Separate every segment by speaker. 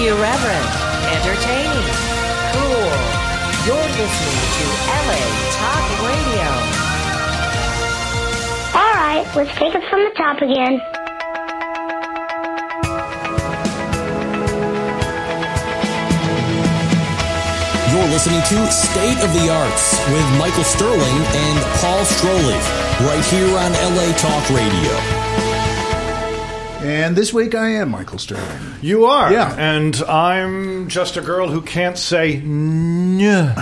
Speaker 1: Irreverent, entertaining, cool. You're listening to LA Talk Radio.
Speaker 2: All right, let's take it from the top again.
Speaker 3: You're listening to State of the Arts with Michael Sterling and Paul Stroley, right here on LA Talk Radio.
Speaker 4: And this week I am Michael Sterling.
Speaker 5: You are?
Speaker 4: Yeah.
Speaker 5: And I'm just a girl who can't say "nyeh."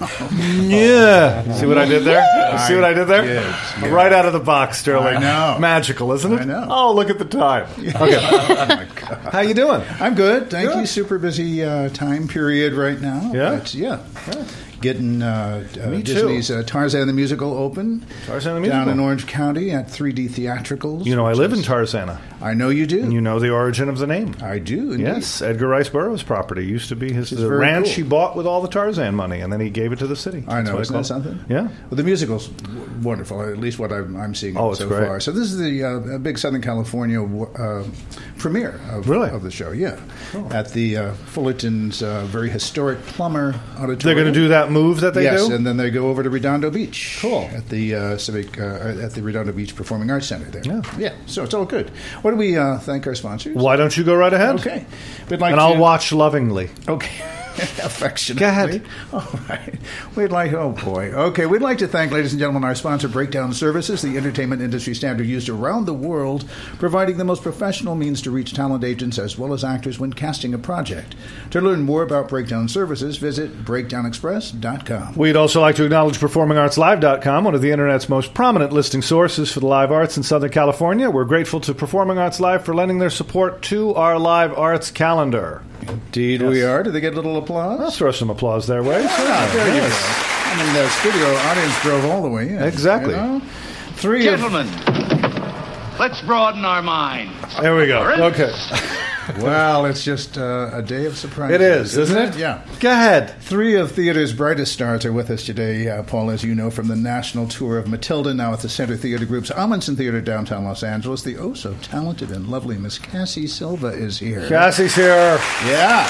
Speaker 5: Yeah. See what I did there? See what I did there?
Speaker 4: Yes.
Speaker 5: Right out of the box, Sterling.
Speaker 4: I know.
Speaker 5: Magical, isn't it?
Speaker 4: I know.
Speaker 5: Oh, look at the time. Okay.
Speaker 4: Oh, my God.
Speaker 5: How you doing?
Speaker 4: I'm good. Thank
Speaker 5: Good.
Speaker 4: you. Super busy time period right now.
Speaker 5: Yeah?
Speaker 4: But, yeah. Getting
Speaker 5: Me too.
Speaker 4: Disney's Tarzan the Musical open.
Speaker 5: Tarzan the Musical.
Speaker 4: Down in Orange County at 3D Theatricals.
Speaker 5: You know, I live in Tarzana.
Speaker 4: I know you do.
Speaker 5: And you know the origin of the name.
Speaker 4: I do, indeed.
Speaker 5: Yes, Edgar Rice Burroughs' property used to be the
Speaker 4: very
Speaker 5: ranch
Speaker 4: cool.
Speaker 5: he bought with all the Tarzan money, and then he gave it to the city.
Speaker 4: I know,
Speaker 5: That's
Speaker 4: isn't
Speaker 5: what
Speaker 4: that something?
Speaker 5: Yeah.
Speaker 4: Well, the musical's wonderful, at least what I'm seeing
Speaker 5: Oh, it's
Speaker 4: so
Speaker 5: great.
Speaker 4: far. So this is the big Southern California premiere of the show, yeah.
Speaker 5: Cool.
Speaker 4: At the Fullerton's very historic Plummer Auditorium.
Speaker 5: They're going to do that move that they
Speaker 4: Yes,
Speaker 5: do?
Speaker 4: and then they go over to Redondo Beach.
Speaker 5: Cool.
Speaker 4: At the at the Redondo Beach Performing Arts Center there.
Speaker 5: Yeah.
Speaker 4: So it's all good. Why don't we thank our sponsors?
Speaker 5: Why don't you go right ahead?
Speaker 4: Okay. We'd like
Speaker 5: And
Speaker 4: to,
Speaker 5: I'll watch lovingly.
Speaker 4: Okay. Affectionately.
Speaker 5: Go ahead.
Speaker 4: All right. We'd like to thank, ladies and gentlemen, our sponsor, Breakdown Services, the entertainment industry standard used around the world, providing the most professional means to reach talent agents as well as actors when casting a project. To learn more about Breakdown Services, visit breakdownexpress.com.
Speaker 5: We'd also like to acknowledge PerformingArtsLive.com, one of the Internet's most prominent listing sources for the live arts in Southern California. We're grateful to Performing Arts Live for lending their support to our live arts calendar.
Speaker 4: Indeed,
Speaker 5: Yes.
Speaker 4: we are. Do they get a little applause?
Speaker 5: Let's throw some applause their way.
Speaker 4: There you go. I mean, the studio audience drove all the way in.
Speaker 5: Exactly.
Speaker 4: You know? Three
Speaker 6: Gentlemen, let's broaden our minds.
Speaker 5: There we go. Okay.
Speaker 4: Well, it's just a day of surprises.
Speaker 5: It is, isn't it?
Speaker 4: Yeah.
Speaker 5: Go ahead.
Speaker 4: Three of theater's brightest stars are with us today, Paul, as you know, from the national tour of Matilda, now at the Center Theater Group's Amundsen Theater, downtown Los Angeles. The oh-so-talented and lovely Miss Cassie Silva is here.
Speaker 5: Cassie's here.
Speaker 4: Yeah.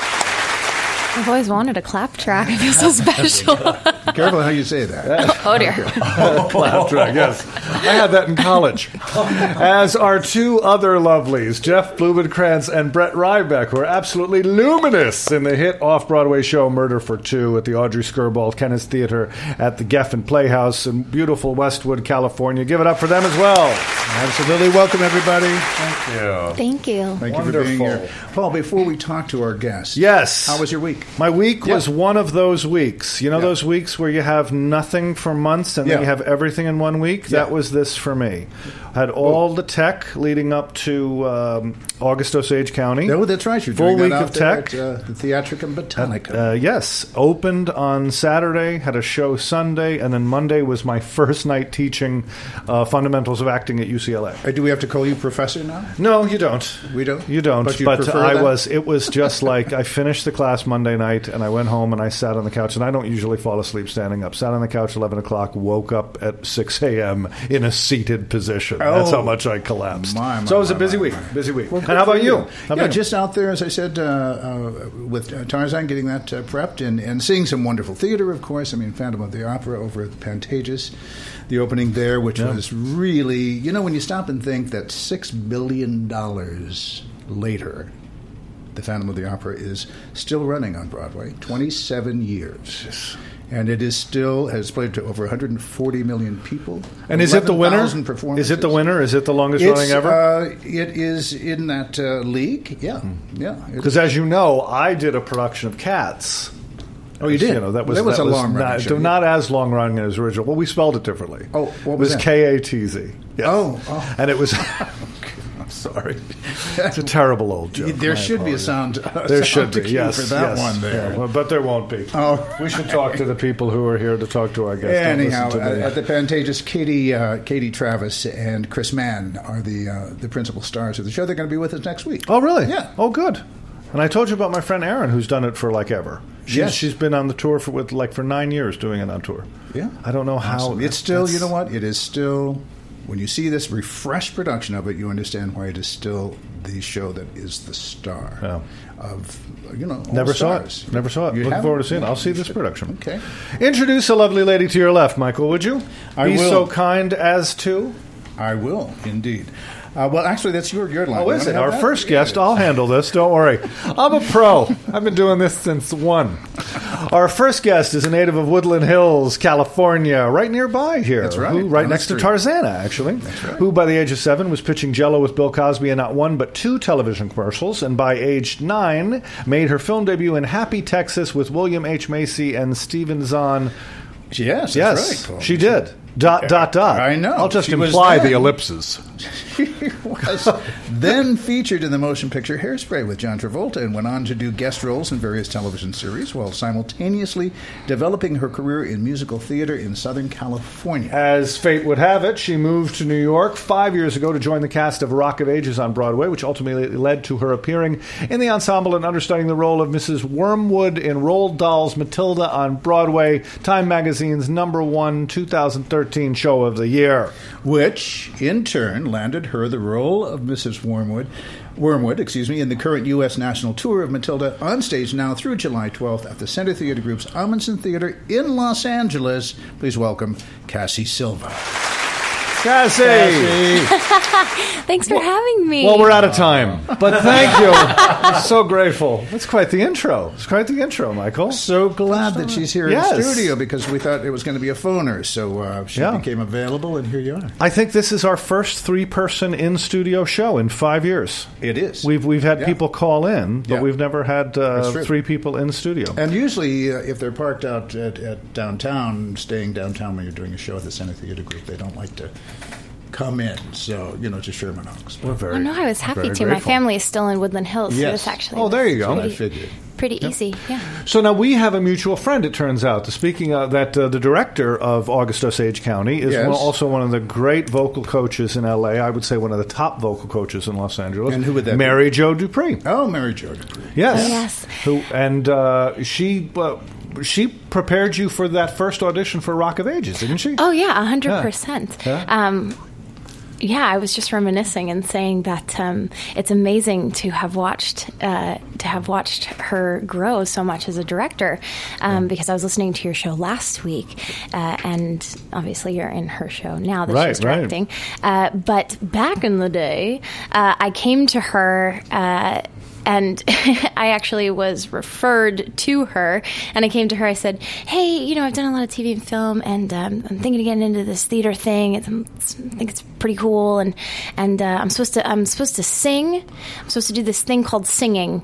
Speaker 7: I've always wanted a clap track. I feel so special.
Speaker 4: Be careful how you say that.
Speaker 7: Oh, dear.
Speaker 5: Clap track, yes. I had that in college. As are two other lovelies, Jeff Blumenkrantz and Brett Rybeck, who are absolutely luminous in the hit off-Broadway show Murder for Two at the Audrey Skirball Kenneth Theater at the Geffen Playhouse in beautiful Westwood, California. Give it up for them as well.
Speaker 4: Absolutely. Welcome, everybody. Thank you.
Speaker 7: Thank you.
Speaker 4: Thank you for being
Speaker 5: Wonderful.
Speaker 4: here. Paul, before we talk to our guests,
Speaker 5: Yes.
Speaker 4: how was your week?
Speaker 5: My week
Speaker 4: Yeah.
Speaker 5: was one of those weeks. You know
Speaker 4: Yeah.
Speaker 5: those weeks where you have nothing for months and then
Speaker 4: Yeah.
Speaker 5: you have everything in 1 week?
Speaker 4: Yeah.
Speaker 5: That was this for me. Had all the tech leading up to August Osage County.
Speaker 4: Oh, that's right. You're
Speaker 5: Full
Speaker 4: doing
Speaker 5: week
Speaker 4: that
Speaker 5: of
Speaker 4: out there
Speaker 5: tech.
Speaker 4: at the Theatricum Botanicum.
Speaker 5: Yes. Opened on Saturday, had a show Sunday, and then Monday was my first night teaching fundamentals of acting at UCLA.
Speaker 4: Do we have to call you professor now?
Speaker 5: No, you don't.
Speaker 4: We don't?
Speaker 5: You don't.
Speaker 4: But you
Speaker 5: But
Speaker 4: prefer that?
Speaker 5: it was just like I finished the class Monday night and I went home and I sat on the couch, and I don't usually fall asleep standing up. Sat on the couch 11 o'clock, woke up at 6 a.m. in a seated position. That's how much I collapsed. So it was a busy week. Busy week.
Speaker 4: Well,
Speaker 5: And
Speaker 4: good
Speaker 5: how
Speaker 4: for
Speaker 5: about you? How
Speaker 4: Yeah,
Speaker 5: about
Speaker 4: just out there, as I said, with Tarzan, getting that prepped and seeing some wonderful theater, of course. I mean, Phantom of the Opera over at the Pantages, the opening there, which was really, you know, when you stop and think that $6 billion later, the Phantom of the Opera is still running on Broadway, 27 years. And it is still has played to over 140 million people.
Speaker 5: And is it the winner?
Speaker 4: 11,000 performances.
Speaker 5: Is it the winner? Is it the longest running ever?
Speaker 4: It is in that league. Yeah, yeah.
Speaker 5: Because as you know, I did a production of Cats.
Speaker 4: Oh, you did?
Speaker 5: You know, that was
Speaker 4: a long running show.
Speaker 5: not as long running as original. Well, we spelled it differently.
Speaker 4: Oh, what was
Speaker 5: it?
Speaker 4: that?
Speaker 5: K-A-T-Z. Yes.
Speaker 4: Oh.
Speaker 5: And it was. I'm sorry. It's a terrible old joke.
Speaker 4: There
Speaker 5: My
Speaker 4: should be a
Speaker 5: apologies.
Speaker 4: sound.
Speaker 5: There should be,
Speaker 4: cue
Speaker 5: yes.
Speaker 4: for that
Speaker 5: yes.
Speaker 4: one there.
Speaker 5: Yeah, well, but there won't be.
Speaker 4: Oh.
Speaker 5: We should talk to the people who are here to talk to our guests. Don't
Speaker 4: Anyhow,
Speaker 5: listen to me.
Speaker 4: at the Pantages, Katie Travis and Chris Mann are the principal stars of the show. They're going to be with us next week.
Speaker 5: Oh, really?
Speaker 4: Yeah.
Speaker 5: Oh, good. And I told you about my friend Erin, who's done it for like ever.
Speaker 4: Yes.
Speaker 5: She's been on the tour for 9 years doing it on tour.
Speaker 4: Yeah.
Speaker 5: I don't know how.
Speaker 4: Awesome. It's still, you know what? It is still when you see this refreshed production of it, you understand why it is still the show that is the star of, all
Speaker 5: Never
Speaker 4: stars.
Speaker 5: saw it. Never saw it.
Speaker 4: You
Speaker 5: Looking
Speaker 4: haven't?
Speaker 5: forward to seeing it. I'll see this production.
Speaker 4: Okay.
Speaker 5: Introduce a lovely lady to your left, Michael, would you?
Speaker 4: I
Speaker 5: Be
Speaker 4: will.
Speaker 5: so kind as to...
Speaker 4: I will, indeed. Well, actually, that's your line.
Speaker 5: Oh, is
Speaker 4: You
Speaker 5: it?
Speaker 4: wanna
Speaker 5: Our
Speaker 4: have
Speaker 5: first
Speaker 4: that?
Speaker 5: guest.
Speaker 4: Yeah,
Speaker 5: I'll handle this. Don't worry. I'm a pro. I've been doing this since 1. Our first guest is a native of Woodland Hills, California, right nearby here.
Speaker 4: That's right.
Speaker 5: Right
Speaker 4: On
Speaker 5: next
Speaker 4: the
Speaker 5: to
Speaker 4: street.
Speaker 5: Tarzana, actually.
Speaker 4: That's right.
Speaker 5: Who, by the age of 7, was pitching Jell-O with Bill Cosby in not 1 but 2 television commercials, and by age 9, made her film debut in Happy, Texas with William H. Macy and Stephen Zahn.
Speaker 4: Yes, that's
Speaker 5: Yes,
Speaker 4: right, Paul.
Speaker 5: she did. ...
Speaker 4: I know.
Speaker 5: I'll just
Speaker 4: She was
Speaker 5: imply
Speaker 4: there.
Speaker 5: the ellipses.
Speaker 4: She was then featured in the motion picture Hairspray with John Travolta and went on to do guest roles in various television series while simultaneously developing her career in musical theater in Southern California.
Speaker 5: As fate would have it, she moved to New York 5 years ago to join the cast of Rock of Ages on Broadway, which ultimately led to her appearing in the ensemble and understudying the role of Mrs. Wormwood in Roald Dahl's Matilda on Broadway, Time Magazine's #1 2013 show of the year.
Speaker 4: Which, in turn, landed her the role of Mrs. Wormwood, in the current U.S. national tour of Matilda, on stage now through July 12th at the Center Theater Group's Amundsen Theater in Los Angeles. Please welcome Cassie Silva.
Speaker 5: Cassie!
Speaker 7: Thanks for having me.
Speaker 5: Well, we're out of time, but thank you. I'm so grateful. That's quite the intro. It's quite the intro, Michael.
Speaker 4: So glad that she's here in
Speaker 5: Yes.
Speaker 4: the studio because we thought it was going to be a phoner. So she
Speaker 5: Yeah.
Speaker 4: became available, and here you are.
Speaker 5: I think this is our first 3-person in-studio show in 5 years.
Speaker 4: It is.
Speaker 5: We've had
Speaker 4: Yeah.
Speaker 5: people call in, but
Speaker 4: Yeah.
Speaker 5: we've never had
Speaker 4: That's true.
Speaker 5: 3 people in studio.
Speaker 4: And usually, if they're parked out at downtown, staying downtown when you're doing a show at the Center Theater Group, they don't like to come in. So, to Sherman Oaks.
Speaker 5: We're very,
Speaker 7: Oh, no, I was happy
Speaker 5: very
Speaker 7: to. My
Speaker 5: grateful.
Speaker 7: family is still in Woodland Hills, so
Speaker 4: Yes.
Speaker 7: this actually
Speaker 5: Oh, there you go.
Speaker 4: I
Speaker 7: pretty,
Speaker 4: figured.
Speaker 7: pretty easy. Yeah.
Speaker 5: So now we have a mutual friend, it turns out. Speaking of that, the director of August Osage County is
Speaker 4: Yes.
Speaker 5: also one of the great vocal coaches in L.A. I would say one of the top vocal coaches in Los Angeles.
Speaker 4: And who would that be?
Speaker 5: Mary Jo Dupree.
Speaker 4: Oh, Mary Jo Dupree.
Speaker 5: Yes.
Speaker 7: Oh, yes.
Speaker 5: Who and she prepared you for that first audition for Rock of Ages, didn't she?
Speaker 7: Oh yeah, 100%.
Speaker 5: Yeah.
Speaker 7: Yeah, I was just reminiscing and saying that it's amazing to have watched her grow so much as a director. Because I was listening to your show last week, and obviously you're in her show now that she's directing. But back in the day, I came to her. And I actually was referred to her, and I came to her. I said, "Hey, I've done a lot of TV and film, and I'm thinking of getting into this theater thing. I think it's pretty cool, and I'm supposed to sing. I'm supposed to do this thing called singing,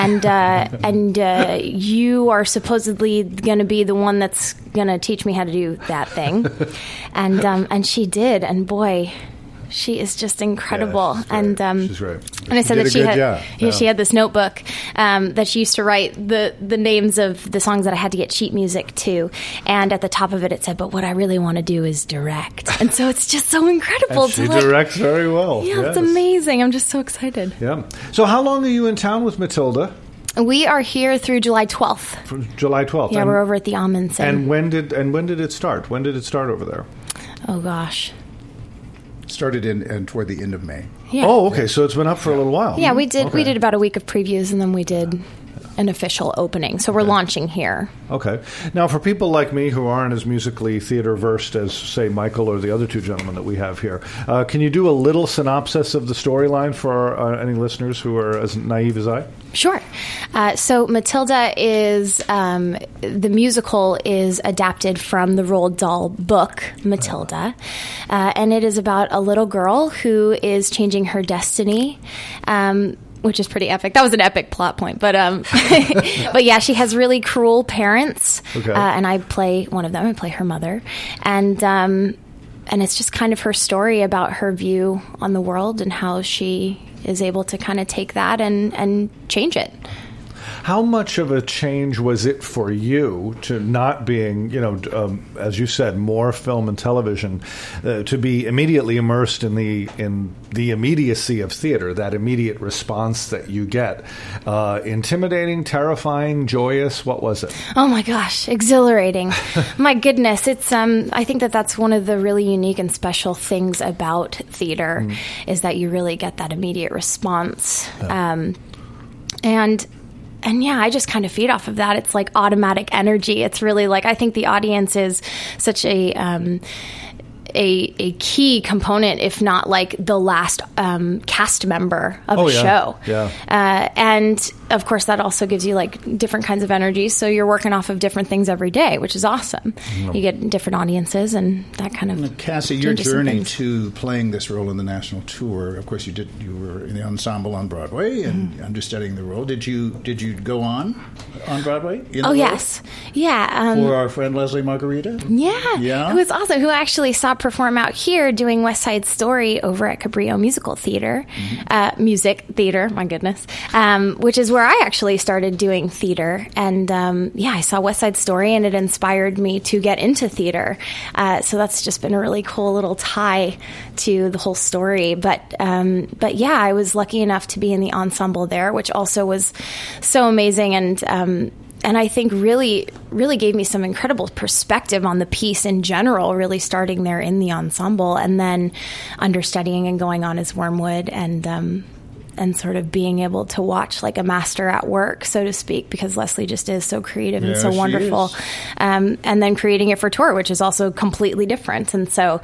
Speaker 7: and you are supposedly going to be the one that's going to teach me how to do that thing." And she did, and boy. She is just incredible,
Speaker 5: she's great.
Speaker 7: And I said
Speaker 4: did
Speaker 7: that
Speaker 4: a
Speaker 7: she
Speaker 4: good
Speaker 7: had,
Speaker 4: job.
Speaker 7: she had this notebook that she used to write the names of the songs that I had to get sheet music to, and at the top of it said, "But what I really want to do is direct." And so it's just so incredible.
Speaker 5: And she directs very well.
Speaker 7: Yeah,
Speaker 5: Yes.
Speaker 7: it's amazing. I'm just so excited.
Speaker 5: Yeah. So how long are you in town with Matilda?
Speaker 7: We are here through July 12th.
Speaker 5: From July 12th.
Speaker 7: Yeah,
Speaker 5: and,
Speaker 7: we're over at the Amundsen.
Speaker 5: And when did it start? When did it start over there?
Speaker 7: Oh gosh.
Speaker 4: Started in toward the end of May.
Speaker 7: Yeah.
Speaker 5: Oh, okay. So it's been up for a little while.
Speaker 7: Yeah, we did.
Speaker 5: Okay.
Speaker 7: We did about a week of previews, and then we did an official opening. So we're launching here.
Speaker 5: Okay. Now, for people like me who aren't as musically theater versed as, say, Michael or the other 2 gentlemen that we have here, can you do a little synopsis of the storyline for any listeners who are as naive as I?
Speaker 7: Sure. So Matilda is, the musical is adapted from the Roald Dahl book, Matilda. And it is about a little girl who is changing her destiny, which is pretty epic. That was an epic plot point. But but yeah, she has really cruel parents.
Speaker 5: Okay.
Speaker 7: And I play one of them. I play her mother. And it's just kind of her story about her view on the world and how she is able to kind of take that and change it.
Speaker 5: How much of a change was it for you to not being, as you said, more film and television, to be immediately immersed in the immediacy of theater, that immediate response that you get? Intimidating, terrifying, joyous? What was it?
Speaker 7: Oh my gosh, exhilarating. My goodness, it's I think that's one of the really unique and special things about theater is that you really get that immediate response. And yeah, I just kind of feed off of that. It's like automatic energy. It's really like, I think the audience is such a key component, if not like the last cast member of a show.
Speaker 5: Yeah.
Speaker 7: And of course, that also gives you like different kinds of energy. So you're working off of different things every day, which is awesome. You get different audiences and that kind of.
Speaker 4: Cassie, your journey to playing this role in the national tour. Of course, you were in the ensemble on Broadway and understudying the role. Did you go on Broadway?
Speaker 7: Yes, yeah.
Speaker 4: For our friend Leslie Margarita.
Speaker 7: Yeah, who was awesome. Who actually saw perform out here doing West Side Story over at Cabrillo Musical Theater, Music Theater. My goodness, which is where I actually started doing theater. And I saw West Side Story, and it inspired me to get into theater. So that's just been a really cool little tie to the whole story. But yeah, I was lucky enough to be in the ensemble there, which also was so amazing and I think really, really gave me some incredible perspective on the piece in general, really starting there in the ensemble and then understudying and going on as Wormwood and sort of being able to watch like a master at work, so to speak, because Leslie just is so creative and so wonderful. And then creating it for tour, which is also completely different. And so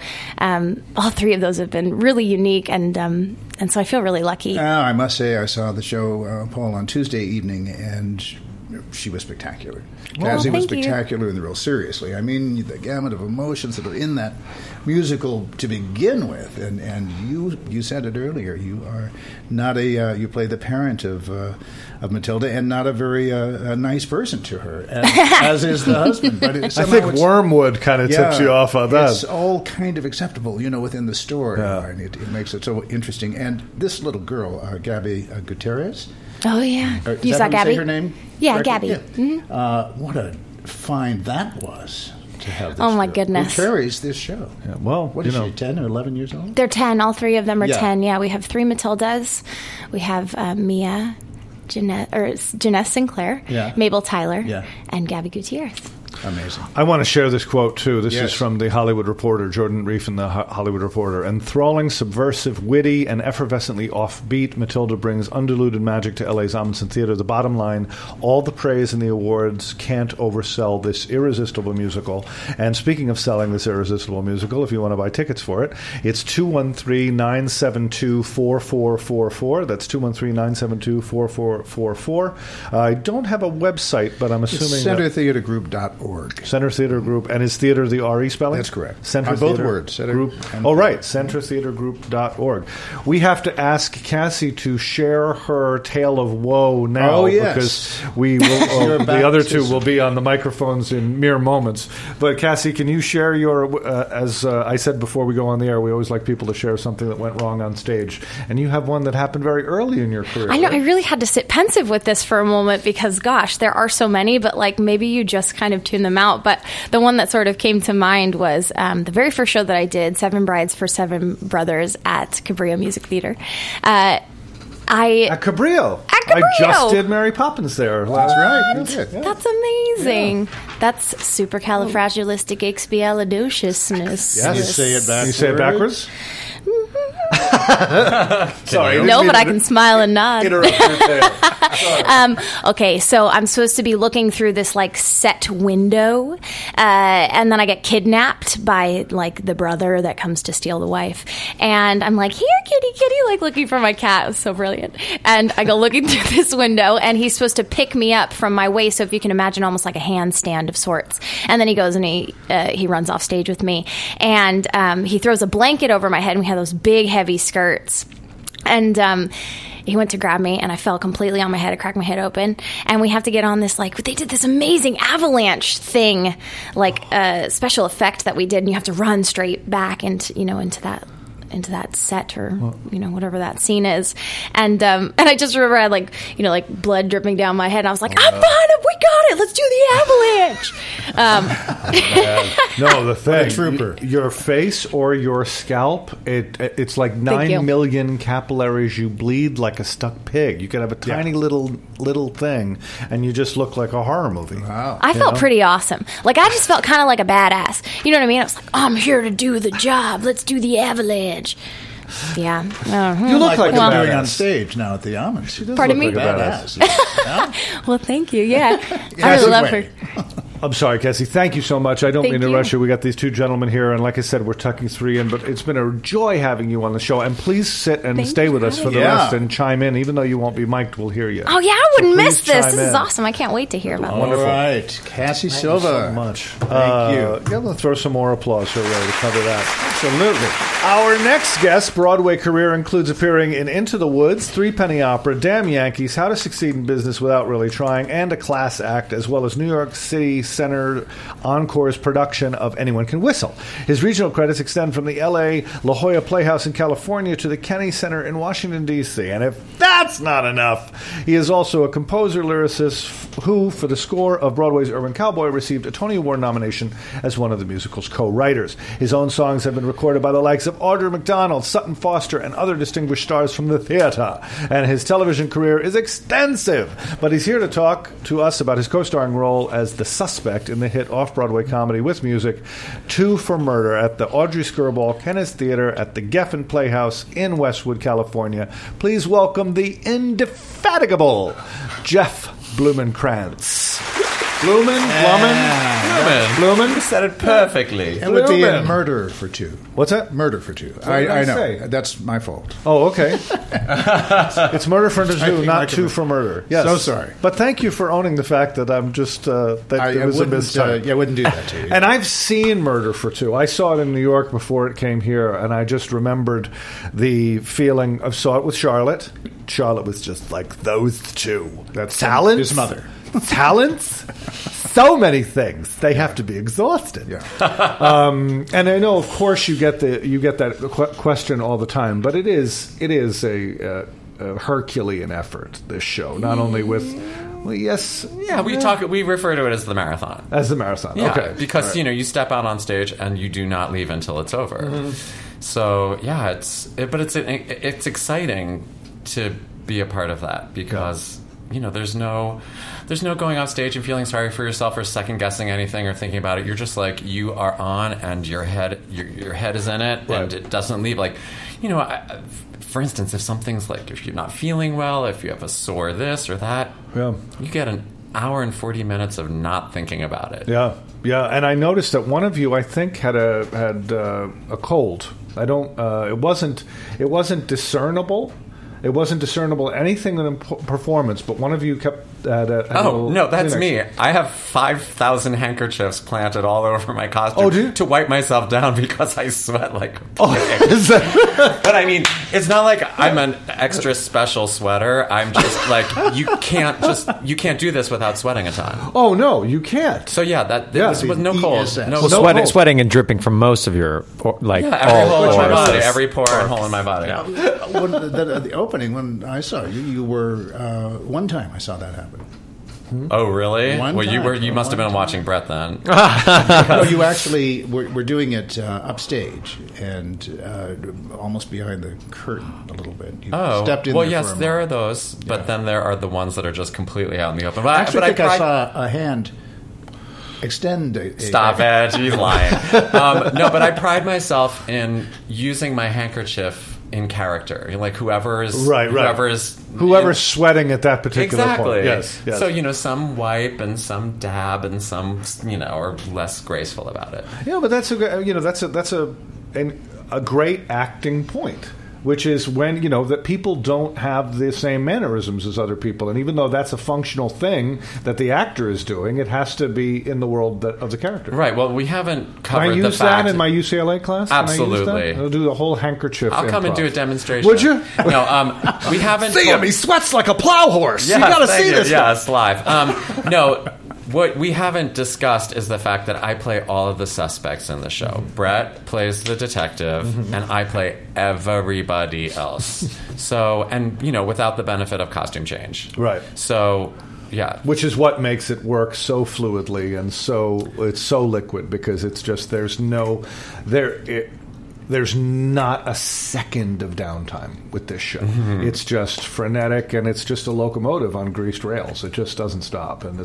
Speaker 7: all three of those have been really unique and so I feel really lucky.
Speaker 4: I must say I saw the show, Paul, on Tuesday evening, and she was spectacular. Cassie was spectacular in the role, seriously. I mean, the gamut of emotions that are in that musical to begin with. And you said it earlier, you are not you play the parent of Matilda and not a very nice person to her, as is the husband. But I
Speaker 5: think Wormwood kind of tips you off on that.
Speaker 4: It's all kind of acceptable, within the story. And it makes it so interesting. And this little girl, Gabby Gutierrez.
Speaker 7: Oh, yeah.
Speaker 4: You
Speaker 7: saw Gabby?
Speaker 4: Say her name?
Speaker 7: Yeah, Gabby.
Speaker 4: Yeah. Mm-hmm. What a find that was to have this
Speaker 7: Oh, my
Speaker 4: girl
Speaker 7: goodness.
Speaker 4: who carries this show.
Speaker 5: Yeah, well,
Speaker 4: what is she, 10 or 11 years old?
Speaker 7: They're 10. All three of them are 10. Yeah, we have 3 Matildas. We have Mia, Jeanette Sinclair, Mabel Tyler, and Gabby Gutierrez.
Speaker 4: Amazing.
Speaker 5: I want to share this quote, too. This is from the Hollywood Reporter, Jordan Reif in the Hollywood Reporter. Enthralling, subversive, witty, and effervescently offbeat, Matilda brings undiluted magic to LA's Amundsen Theater. The bottom line, all the praise and the awards can't oversell this irresistible musical. And speaking of selling this irresistible musical, if you want to buy tickets for it, it's 213-972-4444. That's 213-972-4444. I don't have a website, but I'm assuming...
Speaker 4: CenterTheaterGroup.org.
Speaker 5: Center Theater Group. And is theater the RE spelling?
Speaker 4: That's correct.
Speaker 5: Center
Speaker 4: on both words.
Speaker 5: Group. Right. CenterTheaterGroup.org. We have to ask Cassie to share her tale of woe now.
Speaker 4: Oh, yes.
Speaker 5: Because we will, the other two will be on the microphones in mere moments. But Cassie, can you share your, as I said before we go on the air, we always like people to share something that went wrong on stage. And you have one that happened very early in your career.
Speaker 7: I know. Right? I really had to sit pensive with this for a moment because, gosh, there are so many, but like maybe you just kind of tune them out. But the one that sort of came to mind was the very first show that I did, 7 Brides for 7 Brothers at Cabrillo Music Theater.
Speaker 5: At Cabrillo. I just did Mary Poppins there.
Speaker 4: That's right.
Speaker 7: That's amazing. Yeah. That's supercalifragilisticexpialidocious.
Speaker 4: Yes. You say it backwards.
Speaker 5: You say it backwards?
Speaker 7: Sorry. No, but I can smile and nod.
Speaker 5: Interrupt your tale.
Speaker 7: Okay, so I'm supposed to be looking through this like set window, and then I get kidnapped by like the brother that comes to steal the wife, and I'm like, here, kitty, like looking for my cat. It was so brilliant. And I go looking through this window, and he's supposed to pick me up from my waist, so if you can imagine, almost like a handstand of sorts. And then he goes and he runs off stage with me, and he throws a blanket over my head, and we had those big heavy skirts, and he went to grab me, and I fell completely on my head. I cracked my head open, and we have to get on this, like, they did this amazing avalanche thing, like a special effect that we did, and you have to run straight back into that that set or whatever that scene is, and I just remember I had like blood dripping down my head, and I was like, I'm fine, we got it, let's do the avalanche.
Speaker 5: No, the thing,
Speaker 4: trooper.
Speaker 5: Your face or your scalp, it's like 9 million capillaries. You bleed like a stuck pig. You could have a tiny little thing, and you just look like a horror movie.
Speaker 4: Wow.
Speaker 7: I felt pretty awesome. Like, I just felt kind of like a badass. You know what I mean? I was like, I'm here to do the job. Let's do the avalanche. Yeah.
Speaker 5: You look like a
Speaker 4: I'm
Speaker 5: badass.
Speaker 4: doing on stage now at the Amish. She does
Speaker 7: Pardon
Speaker 4: look
Speaker 7: me?
Speaker 4: like a badass.
Speaker 7: Well, thank you. Yeah. I really love her.
Speaker 5: I'm sorry, Cassie. Thank you so much. I don't
Speaker 7: Thank
Speaker 5: mean to
Speaker 7: you.
Speaker 5: rush you. We got these two gentlemen here, and like I said, we're tucking 3 in, but it's been a joy having you on the show. And please sit and
Speaker 7: Thank
Speaker 5: stay
Speaker 7: you
Speaker 5: with
Speaker 7: for
Speaker 5: us for
Speaker 7: having
Speaker 5: the
Speaker 4: me.
Speaker 5: rest
Speaker 4: Yeah.
Speaker 5: and chime in. Even though you won't be mic'd, we'll hear you.
Speaker 7: Oh, yeah, I wouldn't
Speaker 5: So
Speaker 7: miss
Speaker 5: please
Speaker 7: this.
Speaker 5: chime
Speaker 7: This is
Speaker 5: in.
Speaker 7: awesome. I can't wait to hear about
Speaker 4: All
Speaker 7: this.
Speaker 4: right. Cassie Silva.
Speaker 5: So much.
Speaker 4: Thank you.
Speaker 5: Yeah, I'm going to throw some more applause her way to cover that.
Speaker 4: Absolutely.
Speaker 5: Our next guest Broadway career includes appearing in Into the Woods, Threepenny Opera, Damn Yankees, How to Succeed in Business Without Really Trying, and a class act, as well as New York City Center Encore's production of Anyone Can Whistle. His regional credits extend from the L.A. La Jolla Playhouse in California to the Kennedy Center in Washington, D.C. And if that's not enough, he is also a composer-lyricist who, for the score of Broadway's Urban Cowboy, received a Tony Award nomination as one of the musical's co-writers. His own songs have been recorded by the likes of Audra McDonald, Sutton Foster, and other distinguished stars from the theater. And his television career is extensive. But he's here to talk to us about his co-starring role as the suspect in the hit off-Broadway comedy with music, 2 for Murder, at the Audrey Skirball Kenneth Theater at the Geffen Playhouse in Westwood, California. Please welcome the indefatigable Jeff Blumenkrantz. Blumen?
Speaker 8: You said it perfectly.
Speaker 4: It would be a
Speaker 5: Blumen.
Speaker 4: Murder for 2.
Speaker 5: What's that?
Speaker 4: Murder for 2.
Speaker 5: did
Speaker 4: I
Speaker 5: I
Speaker 4: know.
Speaker 5: say?
Speaker 4: That's my fault.
Speaker 5: Oh, okay. It's Murder for 2,
Speaker 4: think
Speaker 5: not
Speaker 4: Mike
Speaker 5: 2
Speaker 4: would-
Speaker 5: for Murder. Yes.
Speaker 4: So sorry.
Speaker 5: But thank you for owning the fact that I'm just that it was a mistype.
Speaker 4: I wouldn't do that to you.
Speaker 5: And I've seen Murder for 2. I saw it in New York before it came here, and I just remembered the feeling of saw it with Charlotte. Charlotte was just like those two.
Speaker 4: That's
Speaker 5: talents.
Speaker 4: his mother.
Speaker 5: Talents. So many things. They have to be exhausted.
Speaker 4: Yeah.
Speaker 5: And I know, of course, you get that question all the time, but it is a Herculean effort. This show, not only with. Well, yes.
Speaker 8: Yeah, we refer to it as the marathon.
Speaker 5: As the marathon.
Speaker 8: Yeah,
Speaker 5: Okay.
Speaker 8: because you step out on stage and you do not leave until it's over.
Speaker 5: Mm-hmm.
Speaker 8: So yeah, it's exciting to be a part of that because there's no going off stage and feeling sorry for yourself or second guessing anything or thinking about it. You're just like you are on and your head is in it and it doesn't leave. Like for instance, if something's like if you're not feeling well, if you have a sore this or that, you get an hour and 40 minutes of not thinking about it.
Speaker 5: Yeah. And I noticed that one of you, I think, had a cold. I don't. It wasn't discernible. It wasn't discernible anything in the performance, but one of you kept.
Speaker 8: No, that's me. I have 5,000 handkerchiefs planted all over my costume.
Speaker 5: Oh, do you?
Speaker 8: To wipe myself down because I sweat like.
Speaker 5: Is that-
Speaker 8: But I mean, it's not like I'm an extra special sweater. I'm just like you can't do this without sweating a ton.
Speaker 5: Oh no, you can't.
Speaker 8: So yeah, this was no cold.
Speaker 4: ESS.
Speaker 8: No,
Speaker 9: Well,
Speaker 8: no
Speaker 9: sweating, sweating and dripping from most of your
Speaker 8: every
Speaker 9: all
Speaker 8: hole in my body,
Speaker 9: orifices.
Speaker 8: every pore and hole in my body.
Speaker 4: When the opening, when I saw you, you were one time I saw that happen.
Speaker 8: Oh really?
Speaker 4: One
Speaker 8: Well,
Speaker 4: time.
Speaker 8: you must have been watching Brett then.
Speaker 4: No, you actually were doing it upstage and almost behind the curtain a little bit. You stepped in
Speaker 8: well,
Speaker 4: there
Speaker 8: yes,
Speaker 4: for a
Speaker 8: there are
Speaker 4: moment.
Speaker 8: those, but then there are the ones that are just completely out in the open.
Speaker 4: I actually think I
Speaker 8: pride-
Speaker 4: saw a hand extend.
Speaker 8: Stop it! You're lying. No, but I pride myself in using my handkerchief in character, like whoever's
Speaker 5: whoever's sweating at that particular
Speaker 8: exactly.
Speaker 5: point. Yes.
Speaker 8: So some wipe and some dab and some are less graceful about it.
Speaker 5: Yeah, but that's a great acting point. Which is when, that people don't have the same mannerisms as other people. And even though that's a functional thing that the actor is doing, it has to be in the world of the character.
Speaker 8: Right. Well, we haven't covered
Speaker 5: Can I use
Speaker 8: the fact
Speaker 5: that in my UCLA class? Can I use
Speaker 8: Absolutely.
Speaker 5: that? I'll do the whole handkerchief
Speaker 8: I'll come and
Speaker 5: improv.
Speaker 8: do a demonstration.
Speaker 5: Would you?
Speaker 8: No, we haven't.
Speaker 5: See him, he sweats like a plow horse.
Speaker 8: Yes,
Speaker 5: you got to
Speaker 8: thank
Speaker 5: see
Speaker 8: you.
Speaker 5: this.
Speaker 8: Yes, live. No, What we haven't discussed is the fact that I play all of the suspects in the show. Brett plays the detective, and I play everybody else. So, and, without the benefit of costume change.
Speaker 5: Right.
Speaker 8: So, yeah.
Speaker 5: Which is what makes it work so fluidly and it's so liquid, because it's just, there's not a second of downtime with this show. It's just frenetic, and it's just a locomotive on greased rails. It just doesn't stop, and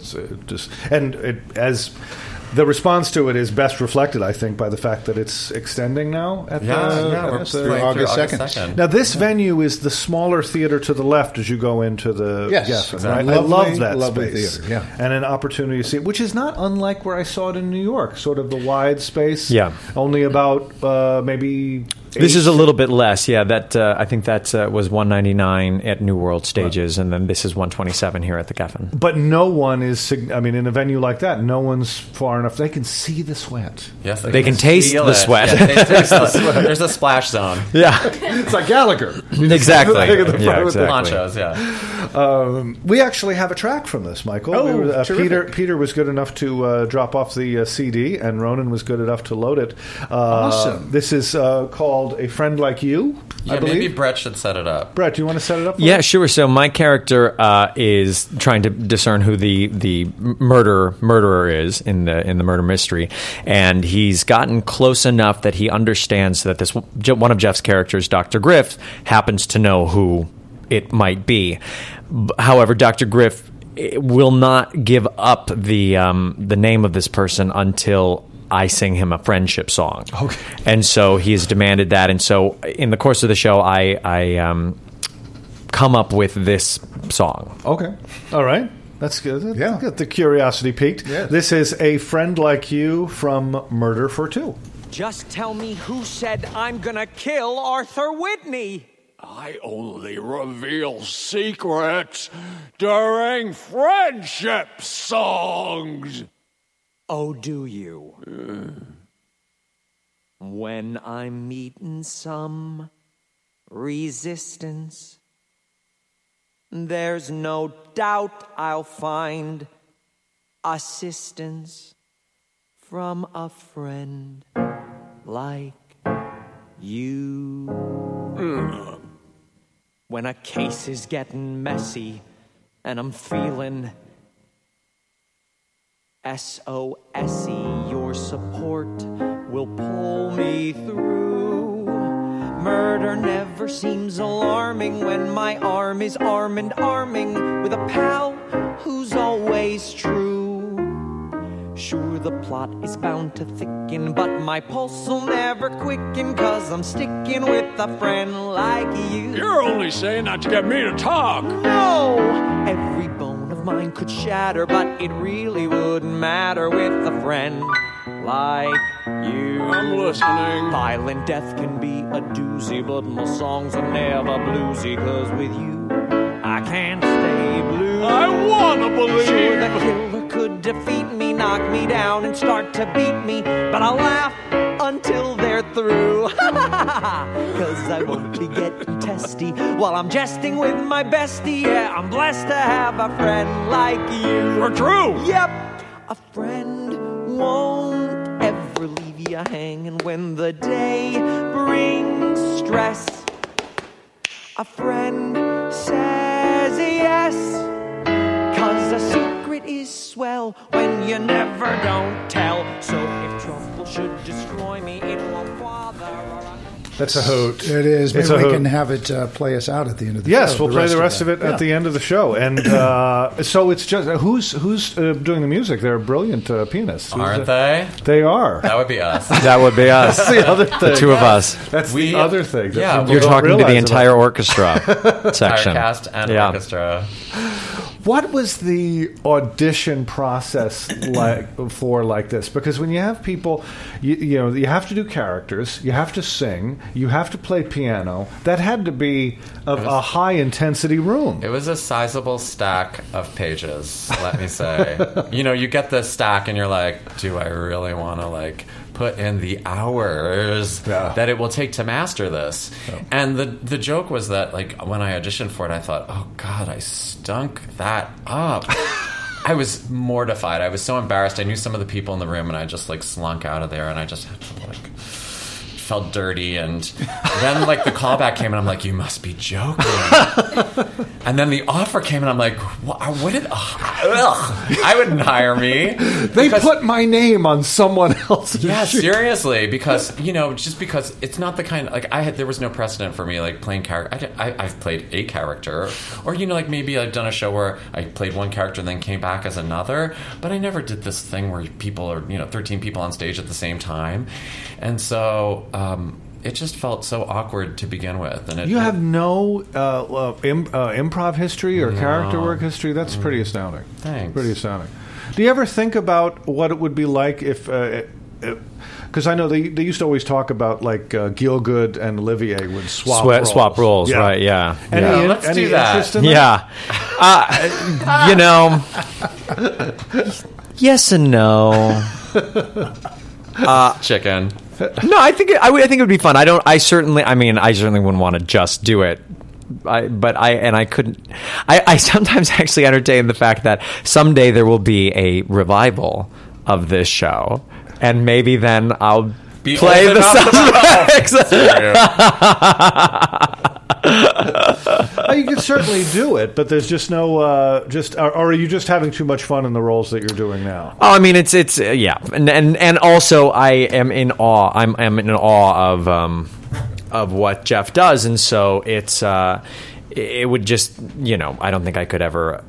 Speaker 5: as the response to it is best reflected, I think, by the fact that it's extending now at
Speaker 8: we're
Speaker 4: through August 2nd.
Speaker 5: Now, this venue is the smaller theater to the left as you go into the Geffen,
Speaker 4: exactly.
Speaker 5: right? I love that
Speaker 4: lovely
Speaker 5: space.
Speaker 4: theater,
Speaker 5: And an opportunity to see it, which is not unlike where I saw it in New York, sort of the wide space.
Speaker 9: Yeah.
Speaker 5: Only about maybe...
Speaker 9: This is a little bit less, yeah. That I think that was $199 at New World Stages, and then this is $127 here at the Geffen.
Speaker 5: But no one is. In a venue like that, no one's far enough. They can see the sweat.
Speaker 8: Yes,
Speaker 9: they can taste the sweat.
Speaker 8: Yeah, they taste the sweat. There's a splash zone.
Speaker 9: Yeah,
Speaker 5: it's like Gallagher.
Speaker 9: Exactly.
Speaker 5: Yeah,
Speaker 9: exactly.
Speaker 8: Ponchos. Yeah.
Speaker 5: We actually have a track from this, Michael. Peter was good enough to drop off the CD, and Ronan was good enough to load it.
Speaker 4: Awesome.
Speaker 5: This is called A Friend Like You,
Speaker 8: Yeah,
Speaker 5: I believe.
Speaker 8: maybe Brett should set it up.
Speaker 5: Brett, do you want to set it up for
Speaker 9: Yeah,
Speaker 5: us?
Speaker 9: sure. So my character is trying to discern who the murderer is in the murder mystery, and he's gotten close enough that he understands that this one of Jeff's characters, Dr. Griff, happens to know who it might be. However, Dr. Griff will not give up the name of this person until I sing him a friendship song.
Speaker 5: Okay.
Speaker 9: And so he has demanded that. And so in the course of the show, I come up with this song.
Speaker 5: Okay. All right. That's good.
Speaker 4: Yeah.
Speaker 5: Get the curiosity piqued.
Speaker 4: Yes.
Speaker 5: This is A Friend Like You from Murder for Two.
Speaker 10: Just tell me who said I'm gonna kill Arthur Whitney.
Speaker 11: I only reveal secrets during friendship songs.
Speaker 10: Oh, do you? When I'm meeting some resistance, there's no doubt I'll find assistance from a friend like you. When a case is getting messy and I'm feeling SOS-y, your support will pull me through. Murder never seems alarming when my arm is arm and arming with a pal who's always true. Sure, the plot is bound to thicken, but my pulse will never quicken, 'cause I'm sticking with a friend like you.
Speaker 11: You're only saying that to get me to talk.
Speaker 10: No! Every bone of mine could shatter, but it really wouldn't matter with a friend like you.
Speaker 11: I'm listening.
Speaker 10: Violent death can be a doozy, but my songs are never bluesy, 'cause with you, I can't stay blue.
Speaker 11: I wanna believe.
Speaker 10: Sure, the killer could defeat me, knock me down and start to beat me, but I'll laugh until they're through. 'Cause I won't be getting testy while I'm jesting with my bestie. Yeah, I'm blessed to have a friend like you.
Speaker 11: You're true.
Speaker 10: Yep, a friend won't ever leave you hanging when the day brings stress. A friend says yes, 'cause a secret is swell when you never don't tell. So if trouble should destroy me, it won't bother.
Speaker 5: That's a hoot.
Speaker 4: It is.
Speaker 5: It's
Speaker 4: Maybe
Speaker 5: a
Speaker 4: we
Speaker 5: hoot.
Speaker 4: can have it play us out at the end of the show.
Speaker 5: Yes, we'll play the rest of it
Speaker 4: Yeah.
Speaker 5: at the end of the show. And so it's just who's doing the music? They're brilliant pianists,
Speaker 8: Aren't they?
Speaker 5: They are.
Speaker 8: That would be us.
Speaker 9: That would be us.
Speaker 5: That's the other thing.
Speaker 9: The two of us.
Speaker 5: That's the other thing. that
Speaker 8: yeah,
Speaker 5: people
Speaker 9: You're
Speaker 5: don't
Speaker 9: talking to the
Speaker 5: realize
Speaker 9: entire
Speaker 5: about-
Speaker 9: orchestra section.
Speaker 8: Entire cast and
Speaker 9: Yeah.
Speaker 8: orchestra.
Speaker 5: What was the audition process like this? Because when you have people, you have to do characters, you have to sing, you have to play piano. That had to be a high intensity room.
Speaker 8: It was a sizable stack of pages, let me say. You get the stack and you're like, do I really want to put in the hours that it will take to master this? Yeah. And the joke was that when I auditioned for it, I thought, oh God, I stunk that up. I was mortified. I was so embarrassed. I knew some of the people in the room, and I just like slunk out of there, and I just had to like felt dirty. And then like the callback came, and I'm like, you must be joking. And then the offer came, and I'm like, what did? I wouldn't hire me.
Speaker 5: They put my name on someone else's.
Speaker 8: Yeah, seriously, because just because it's not the kind like there was no precedent for me like playing character. I've played a character, or like maybe I've done a show where I played one character and then came back as another, but I never did this thing where people are 13 people on stage at the same time, and so. It just felt so awkward to begin with. And
Speaker 5: you have no improv history or character work history? That's pretty astounding.
Speaker 8: Thanks.
Speaker 5: Pretty astounding. Do you ever think about what it would be like if... because I know they used to always talk about like Gielgud and Olivier would swap roles.
Speaker 9: Yeah. Right, yeah.
Speaker 8: Let's do that.
Speaker 5: Interest in that?
Speaker 9: Yeah. Yes and no.
Speaker 8: Chicken.
Speaker 9: No, I think it would be fun. I certainly wouldn't want to just do it. I couldn't. I sometimes actually entertain the fact that someday there will be a revival of this show, and maybe then I'll play the suspects.
Speaker 5: You can certainly do it, but there's just no or are you just having too much fun in the roles that you're doing now?
Speaker 9: Oh, I mean, it's yeah, and also I am in awe. I'm in awe of what Jeff does, and so it would just I don't think I could ever.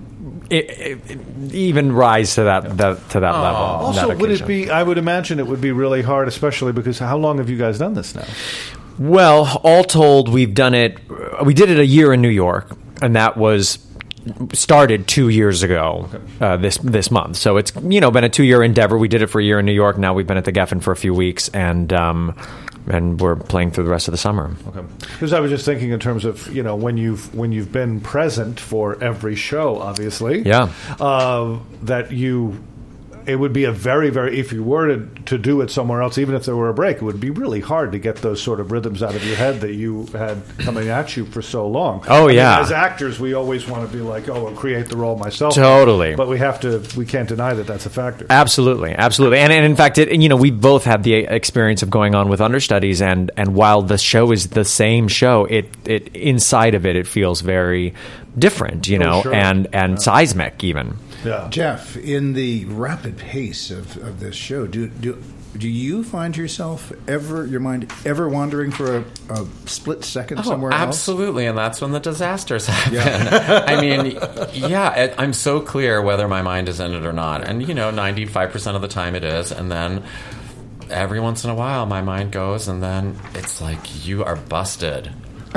Speaker 9: Even rise to that level.
Speaker 5: Also, would it be? I would imagine it would be really hard, especially because how long have you guys done this now?
Speaker 9: Well, all told, we did it a year in New York, and that was started 2 years ago. This month. So it's been a 2-year endeavor. We did it for a year in New York. Now we've been at the Geffen for a few weeks, and we're playing through the rest of the summer. Okay.
Speaker 5: Because I was just thinking in terms of when you've been present for every show, obviously, that it would be a very, very, if you were to do it somewhere else, even if there were a break, it would be really hard to get those sort of rhythms out of your head that you had coming at you for so long.
Speaker 9: Oh, yeah.
Speaker 5: As actors, we always want to be like, I'll create the role myself.
Speaker 9: Totally.
Speaker 5: But we can't deny that that's a factor.
Speaker 9: Absolutely. And in fact, we both had the experience of going on with understudies, and while the show is the same show, it inside of it feels very different, sure. and seismic even.
Speaker 4: Yeah. Jeff, in the rapid pace of this show, do you find yourself your mind ever wandering for a split second somewhere else?
Speaker 8: Absolutely, and that's when the disasters happen. Yeah. I mean, I'm so clear whether my mind is in it or not, and 95% of the time it is, and then every once in a while my mind goes, and then it's like, you are busted.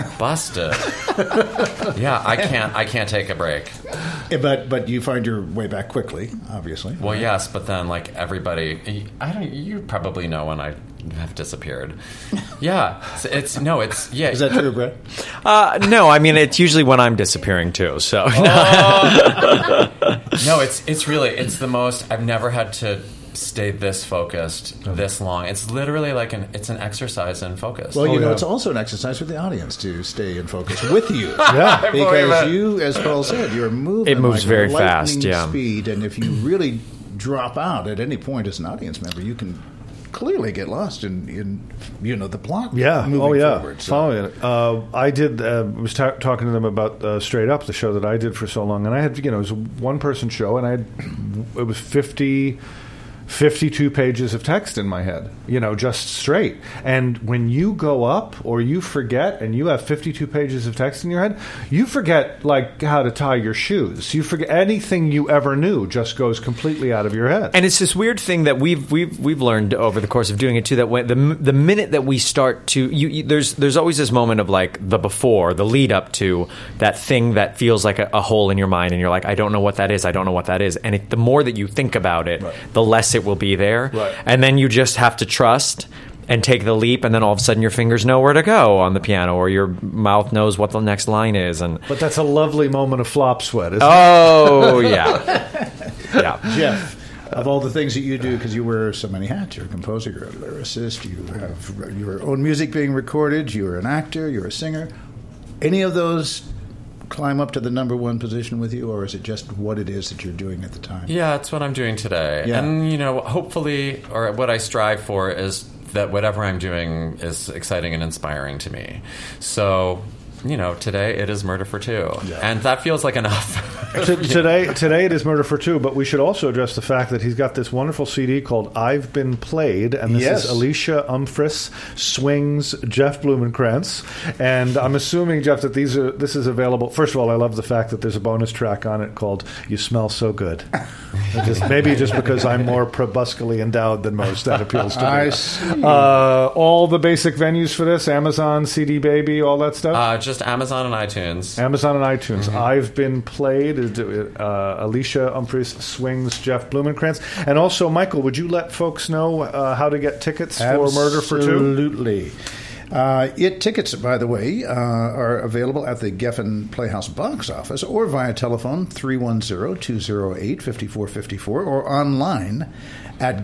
Speaker 8: Yeah, I can't take a break.
Speaker 4: But you find your way back quickly, obviously.
Speaker 8: Well, yes, but then like everybody, you probably know when I have disappeared. Yeah, it's yeah.
Speaker 4: Is that true, Brett?
Speaker 9: No, I mean it's usually when I'm disappearing too. So
Speaker 8: no, it's really the most. I've never had to stay this focused this long. It's literally like it's an exercise in focus.
Speaker 4: Well, it's also an exercise for the audience to stay in focus with you. Yeah, because you, as Paul said, you're moving.
Speaker 9: It moves very fast. Yeah,
Speaker 4: speed, and if you really drop out at any point as an audience member, you can clearly get lost in the plot.
Speaker 5: Yeah.
Speaker 4: Moving forward. So.
Speaker 5: Following it. I did. Was talking to them about Straight Up, the show that I did for so long, and I had it was a one-person show, and it was 52 pages of text in my head, just straight. And when you go up or you forget and you have 52 pages of text in your head, you forget like how to tie your shoes. You forget anything you ever knew just goes completely out of your head.
Speaker 9: And it's this weird thing that we've learned over the course of doing it too, that when the minute that we start to there's always this moment of like the before, the lead up to that thing that feels like a hole in your mind, and you're like, I don't know what that is. And the more that you think about it, the less it will be there. Right. And then you just have to trust and take the leap, and then all of a sudden your fingers know where to go on the piano, or your mouth knows what the next line is.
Speaker 5: But that's a lovely moment of flop sweat, isn't it?
Speaker 9: Oh, yeah. Yeah.
Speaker 4: Jeff, of all the things that you do, because you wear so many hats, you're a composer, you're a lyricist, you have your own music being recorded, you're an actor, you're a singer. Any of those climb up to the number one position with you, or is it just what it is that you're doing at the time?
Speaker 8: Yeah, it's what I'm doing today.
Speaker 4: Yeah.
Speaker 8: And, hopefully, or what I strive for is that whatever I'm doing is exciting and inspiring to me. So, today it is Murder for Two. Yeah. And that feels like enough.
Speaker 5: Today it is Murder for Two, but we should also address the fact that he's got this wonderful CD called I've Been Played, and this is Alicia Umphris, Swings, Jeff Blumenkrantz. And I'm assuming, Jeff, that this is available. First of all, I love the fact that there's a bonus track on it called You Smell So Good. Maybe just because I'm more probuscally endowed than most, that appeals to me.
Speaker 4: I see.
Speaker 5: All the basic venues for this, Amazon, CD Baby, all that stuff?
Speaker 8: Just Amazon and iTunes.
Speaker 5: Amazon and iTunes. Mm-hmm. I've Been Played. Alicia Umphris, Swings, Jeff Blumenkrantz. And also, Michael, would you let folks know how to get tickets for Murder for Two?
Speaker 4: Absolutely. Tickets, by the way, are available at the Geffen Playhouse box office or via telephone 310-208-5454 or online at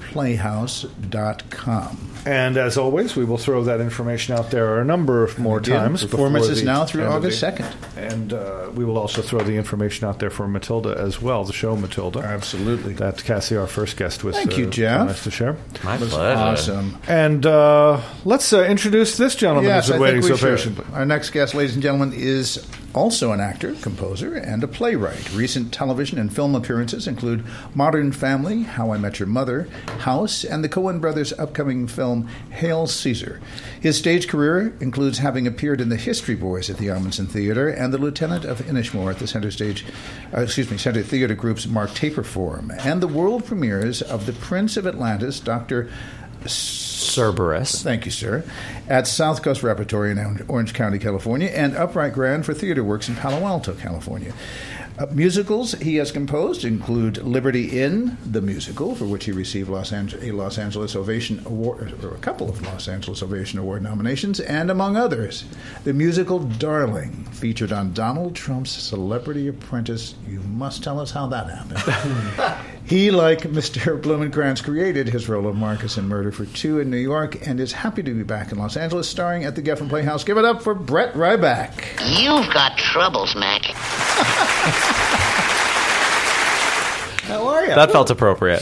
Speaker 4: geffenplayhouse.com.
Speaker 5: And as always, we will throw that information out there a number of more times.
Speaker 4: Performance is now through August 2nd.
Speaker 5: And we will also throw the information out there for Matilda as well, the show Matilda.
Speaker 4: Absolutely.
Speaker 5: That Cassie, our first guest, was
Speaker 4: Thank you, Jeff.
Speaker 5: nice to share.
Speaker 8: My pleasure.
Speaker 4: Awesome.
Speaker 5: And let's introduce this gentleman who's been waiting so patiently.
Speaker 4: Our next guest, ladies and gentlemen, is also an actor, composer, and a playwright. Recent television and film appearances include Modern Family, How I Met Your Mother, House, and the Coen brothers' upcoming film Hail Caesar. His stage career includes having appeared in The History Boys at the Ahmanson Theater and The Lieutenant of Inishmore at the Center Theater Group's Mark Taper Forum, and the world premieres of The Prince of Atlantis, Dr.
Speaker 9: Cerberus.
Speaker 4: Thank you, sir. At South Coast Repertory in Orange County, California, and Upright Grand for Theater Works in Palo Alto, California. Musicals he has composed include Liberty Inn, the musical, for which he received a Los Angeles Ovation Award, or a couple of Los Angeles Ovation Award nominations, and among others, the musical Darling, featured on Donald Trump's Celebrity Apprentice. You must tell us how that happened. He, like Mr. Blumenkrantz, created his role of Marcus in Murder for Two in New York and is happy to be back in Los Angeles, starring at the Geffen Playhouse. Give it up for Brett Ryback.
Speaker 2: You've got troubles, Mac.
Speaker 4: How are you?
Speaker 9: That felt appropriate.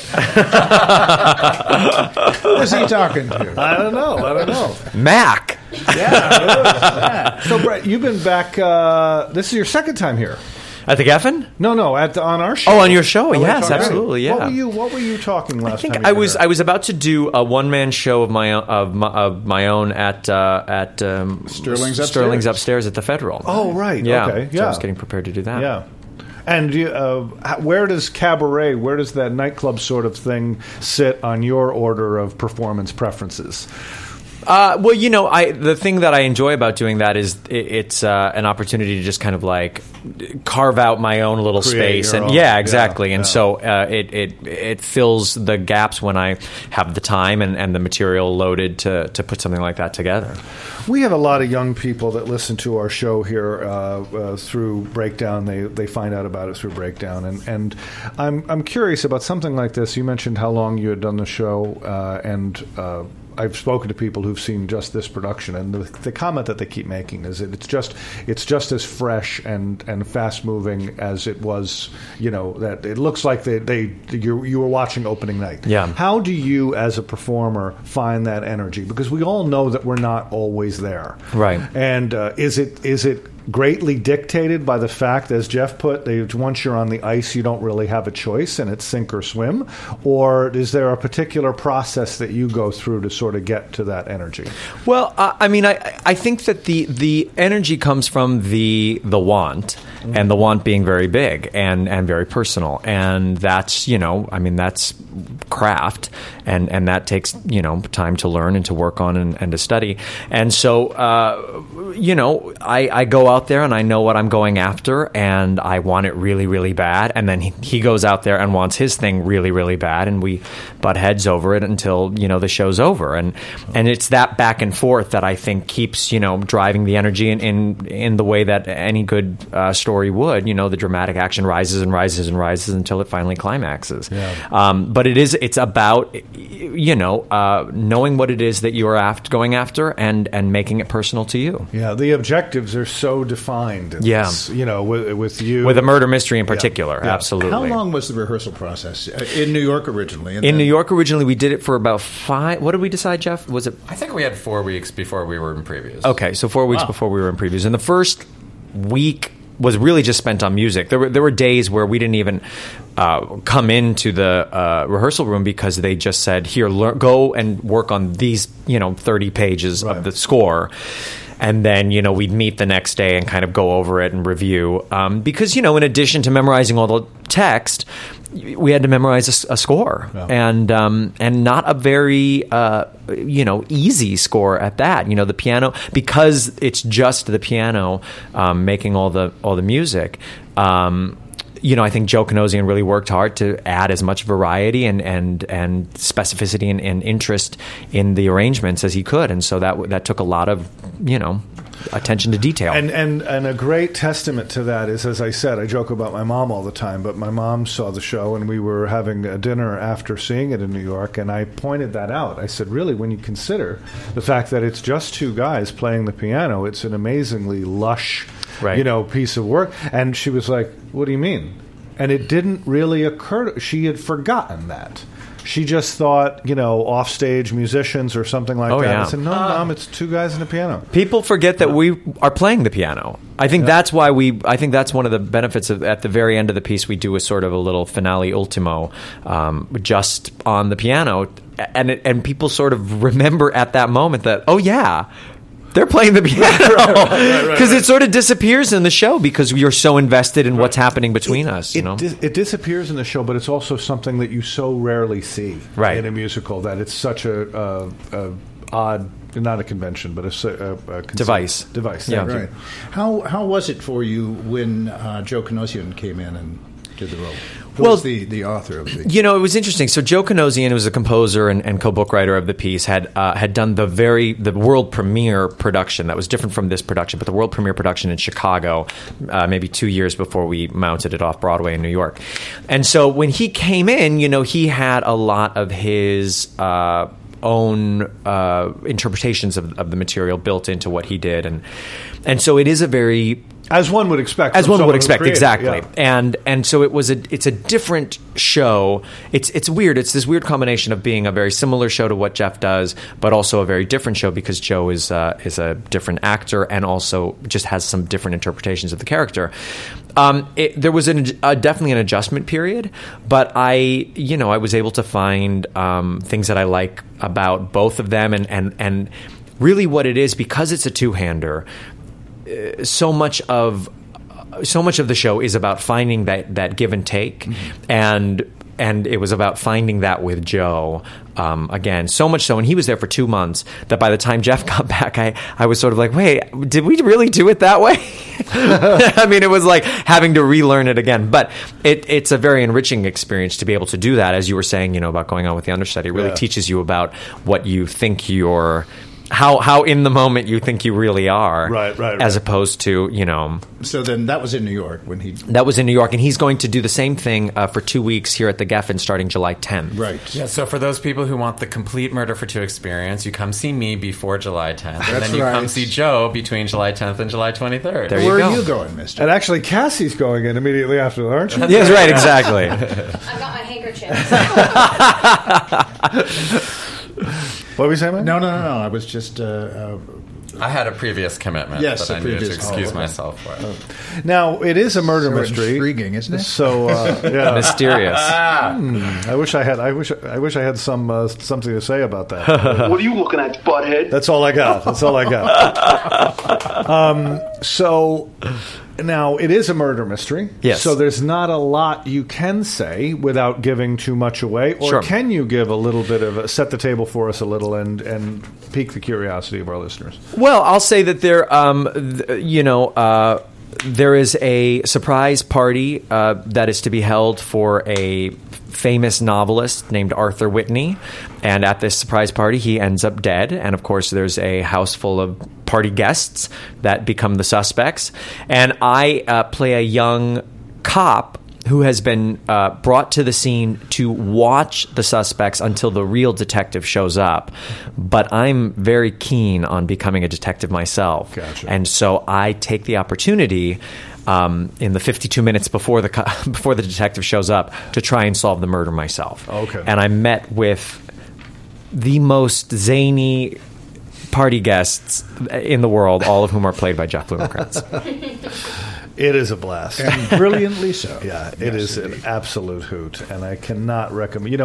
Speaker 4: Who's he talking to?
Speaker 5: I don't know.
Speaker 9: Mac.
Speaker 4: Yeah.
Speaker 5: So, Brett, you've been back. This is your second time here.
Speaker 9: At the Geffen?
Speaker 5: No, on our show.
Speaker 9: Oh, on your show?
Speaker 5: LA
Speaker 9: Yes,
Speaker 5: Talk
Speaker 9: absolutely.
Speaker 5: Radio.
Speaker 9: Yeah.
Speaker 5: What were you talking last time?
Speaker 9: I was about to do a one-man show of my own at Sterling's Upstairs at the Federal.
Speaker 5: Oh, right.
Speaker 9: Yeah.
Speaker 5: Okay. Yeah.
Speaker 9: So I was getting prepared to do that.
Speaker 5: Yeah. And where does cabaret, where does that nightclub sort of thing sit on your order of performance preferences?
Speaker 9: Well, the thing that I enjoy about doing that is it's an opportunity to just kind of like carve out my own little space, and exactly. And so it fills the gaps when I have the time and the material loaded to put something like that together.
Speaker 5: We have a lot of young people that listen to our show here through Breakdown. They find out about it through Breakdown, and I'm curious about something like this. You mentioned how long you had done the show, and I've spoken to people who've seen just this production, and the comment that they keep making is that it's just as fresh and fast moving as it was. That it looks like you were watching opening night.
Speaker 9: Yeah.
Speaker 5: How do you, as a performer, find that energy? Because we all know that we're not always there.
Speaker 9: Right.
Speaker 5: And is it greatly dictated by the fact, as Jeff put, once you're on the ice, you don't really have a choice, and it's sink or swim? Or is there a particular process that you go through to sort of get to that energy?
Speaker 9: Well, I think that the energy comes from the want, and the want being very big and very personal, and that's that's craft, and that takes time to learn and to work on and to study, and so I go out there and I know what I'm going after, and I want it really, really bad, and then he goes out there and wants his thing really, really bad, and we butt heads over it until the show's over, and it's that back and forth that I think keeps driving the energy in the way that any good story story would. The dramatic action rises and rises and rises until it finally climaxes. But it's about knowing what it is that you are going after and making it personal to you.
Speaker 5: Yeah, the objectives are so defined. With you,
Speaker 9: with a murder mystery in particular. Absolutely.
Speaker 4: How long was the rehearsal process in New York originally?
Speaker 9: In New York originally, we did it for about 5. What did we decide, Jeff? Was it?
Speaker 8: I think we had 4 weeks before we were in previews.
Speaker 9: Okay, so 4 weeks before we were in previews. And the first week was really just spent on music. There were days where we didn't even come into the rehearsal room because they just said, "Here, go and work on these 30 pages of the score." And then, we'd meet the next day and kind of go over it and review. Because, in addition to memorizing all the text, we had to memorize a score. And not a very, easy score at that. The piano, because it's just the piano making all the music. I think Joe Kanosian really worked hard to add as much variety and specificity and interest in the arrangements as he could, and so that took a lot of attention to detail.
Speaker 5: And a great testament to that is, as I said, I joke about my mom all the time, but my mom saw the show, and we were having a dinner after seeing it in New York, and I pointed that out. I said, really, when you consider the fact that it's just 2 guys playing the piano, it's an amazingly lush piece of work. And she was like, what do you mean? And it didn't really occur to, she had forgotten that. She just thought, offstage musicians or something like that.
Speaker 9: Yeah.
Speaker 5: I said, no, Mom, it's 2 guys and a piano.
Speaker 9: People forget that we are playing the piano. I think that's why I think that's one of the benefits of, at the very end of the piece, we do a sort of a little finale ultimo just on the piano. And people sort of remember at that moment that, oh, yeah, they're playing the piano, because it sort of disappears in the show because you're so invested in what's happening between us.
Speaker 5: It disappears in the show, but it's also something that you so rarely see in a musical, that it's such a odd, not a convention, but a
Speaker 9: device.
Speaker 5: Yeah,
Speaker 4: right. How was it for you when Joe Kanosian came in and did the role? Who was the author of the...
Speaker 9: it was interesting. So Joe Kanosian, who was a composer and co-book writer of the piece, had done the world premiere production that was different from this production, but the world premiere production in Chicago, maybe 2 years before we mounted it off Broadway in New York. And so when he came in, he had a lot of his own interpretations of the material built into what he did, and so it is a very...
Speaker 5: As one would expect.
Speaker 9: Exactly.
Speaker 5: Yeah.
Speaker 9: And so it's a different show. It's weird. It's this weird combination of being a very similar show to what Jeff does, but also a very different show because Joe is a different actor and also just has some different interpretations of the character. There was definitely an adjustment period, but I was able to find things that I like about both of them, and really what it is, because it's a two-hander. So much of the show is about finding that give and take, and it was about finding that with Joe again. So much so, and he was there for 2 months, that by the time Jeff got back, I was sort of like, wait, did we really do it that way? I mean, it was like having to relearn it again. But it's a very enriching experience to be able to do that, as you were saying, about going on with the understudy. It really teaches you about what you think you're. How in the moment you think you really are,
Speaker 5: right.
Speaker 9: As opposed to,
Speaker 4: So then that was in New York when he...
Speaker 9: That was in New York, and he's going to do the same thing for 2 weeks here at the Geffen starting July 10th.
Speaker 4: Right.
Speaker 8: Yeah, so for those people who want the complete Murder for Two experience, you come see me before July 10th, and then you come see Joe between July 10th and July 23rd.
Speaker 4: Where are you going, mister?
Speaker 5: And actually, Cassie's going in immediately after, aren't you?
Speaker 9: Yes, right, exactly.
Speaker 7: I've got my handkerchief.
Speaker 5: What were we saying, man?
Speaker 4: No. I was just...
Speaker 8: I had a previous commitment that I needed to excuse myself for.
Speaker 5: Now, it is a murder
Speaker 4: so
Speaker 5: mystery.
Speaker 4: Intriguing, isn't it?
Speaker 5: So, yeah.
Speaker 9: Mysterious.
Speaker 5: I wish I had something to say about that.
Speaker 11: What are you looking at, butthead?
Speaker 5: That's all I got. So... Now, it is a murder mystery,
Speaker 9: yes.
Speaker 5: So there's not a lot you can say without giving too much away, or
Speaker 9: sure. Can
Speaker 5: you give a little bit of set the table for us a little and pique the curiosity of our listeners?
Speaker 9: Well, I'll say that there is a surprise party that is to be held for a famous novelist named Arthur Whitney. And at this surprise party, he ends up dead. And of course, there's a house full of party guests that become the suspects. And I play a young cop who has been brought to the scene to watch the suspects until the real detective shows up. But I'm very keen on becoming a detective myself.
Speaker 5: Gotcha.
Speaker 9: And so I take the opportunity in the 52 minutes before the detective shows up to try and solve the murder myself.
Speaker 5: Okay.
Speaker 9: And I met with the most zany party guests in the world, all of whom are played by Jeff Blumenkrantz.
Speaker 5: It is a blast.
Speaker 4: And brilliantly so.
Speaker 5: Yeah, it is an absolute hoot, and I cannot recommend.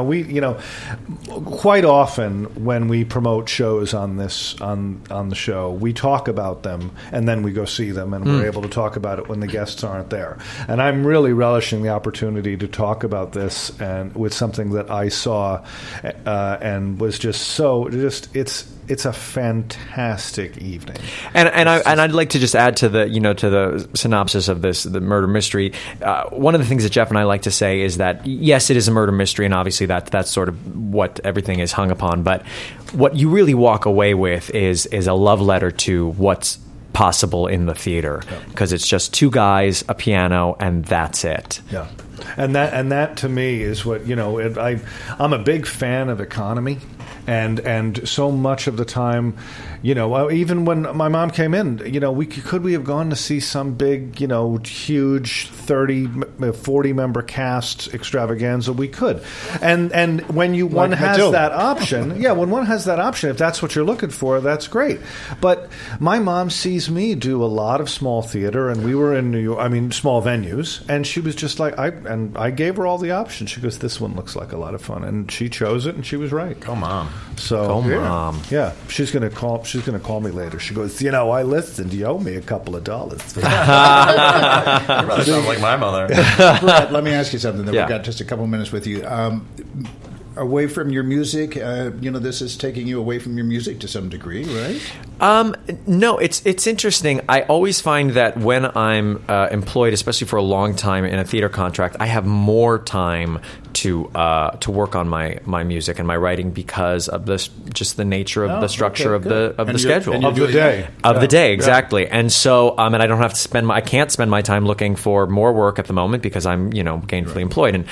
Speaker 5: Quite often when we promote shows on the show, we talk about them and then we go see them, and we're able to talk about it when the guests aren't there. And I'm really relishing the opportunity to talk about this and with something that I saw and was just it's a fantastic evening.
Speaker 9: And I'd like to just add to the synopsis of this, the murder mystery. One of the things that Jeff and I like to say is that yes, it is a murder mystery, and obviously that's sort of what everything is hung upon. But what you really walk away with is a love letter to what's possible in the theater, because it's just two guys, a piano, and that's it.
Speaker 5: Yeah. And that to me is what I'm a big fan of economy, and so much of the time, even when my mom came in, we have gone to see some big, huge 30-40 member cast extravaganza. We could, and when one has that option, when one has that option, if that's what you're looking for, that's great. But my mom sees me do a lot of small theater, and we were in New York, small venues, and she was just like, I gave her all the options. She goes, "This one looks like a lot of fun," and she chose it, and she was right.
Speaker 8: Go mom.
Speaker 5: So
Speaker 9: go mom.
Speaker 5: Yeah, she's gonna call me later. She goes, I listened. You owe me a couple of dollars.
Speaker 8: Your brother sounds like my mother.
Speaker 4: Brett, let me ask you something. We've got just a couple minutes with you. Away from your music, this is taking you away from your music to some degree, right?
Speaker 9: No, it's interesting. I always find that when I'm employed, especially for a long time in a theater contract, I have more time to work on my music and my writing because of just the nature of the structure of the schedule
Speaker 5: of the day
Speaker 9: of the day exactly. And so and I don't have to I can't spend my time looking for more work at the moment because I'm gainfully employed,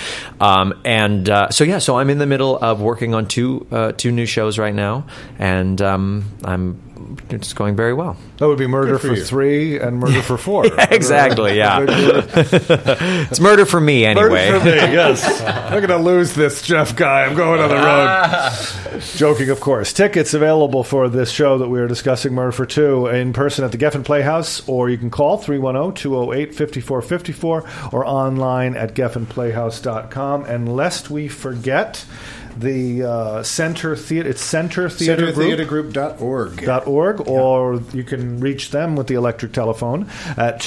Speaker 9: so I'm in the middle of working on two new shows right now, and it's going very well.
Speaker 5: That would be Murder for 3 and Murder for 4.
Speaker 9: Yeah, exactly, yeah. It's murder for me, anyway.
Speaker 5: Murder for me, yes. I'm going to lose this Jeff guy. I'm going on the road. Joking, of course. Tickets available for this show that we are discussing, Murder for 2, in person at the Geffen Playhouse, or you can call 310-208-5454 or online at geffenplayhouse.com. And lest we forget, the Center Theater, it's centertheatergroup.org, or you can reach them with the electric telephone at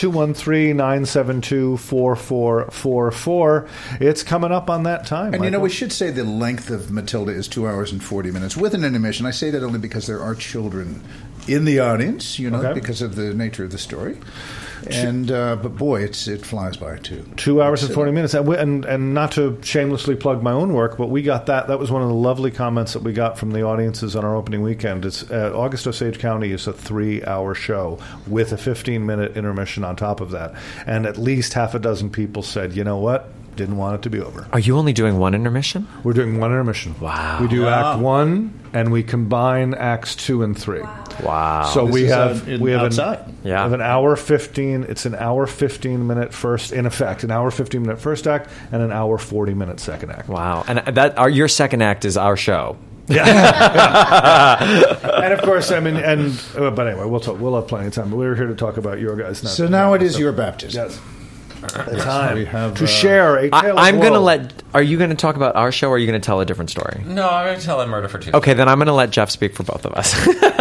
Speaker 5: 213-972-4444. It's coming up on that time.
Speaker 4: And we should say the length of Matilda is 2 hours and 40 minutes with an intermission. I say that only because there are children in the audience, because of the nature of the story. And but boy, it flies by too.
Speaker 5: 2 hours and 40 minutes, and not to shamelessly plug my own work, but we got that. That was one of the lovely comments that we got from the audiences on our opening weekend. It's August Osage County is a 3-hour show with a 15-minute intermission on top of that, and at least half a dozen people said, "You know what? Didn't want it to be over."
Speaker 9: Are you only doing one intermission?
Speaker 5: We're doing one intermission.
Speaker 9: Wow.
Speaker 5: We do Act 1, and we combine Acts 2 and 3.
Speaker 9: Wow.
Speaker 5: So we have
Speaker 4: outside.
Speaker 5: Have an hour 15. It's an hour 15-minute first, in effect, an hour 15-minute first act and an hour 40-minute second act.
Speaker 9: Wow. And your second act is our show.
Speaker 5: Yeah. And of course, but anyway, we'll have plenty of time. But we're here to talk about your guys.
Speaker 4: So now it is your baptism.
Speaker 5: Yes. Time we have to share a tale
Speaker 9: I'm
Speaker 5: of
Speaker 9: going to
Speaker 5: woe.
Speaker 9: Are you going to talk about our show, or are you going to tell a different story?
Speaker 8: No, I'm going to tell a Murder for 2.
Speaker 9: Okay, then I'm going to let Jeff speak for both of us.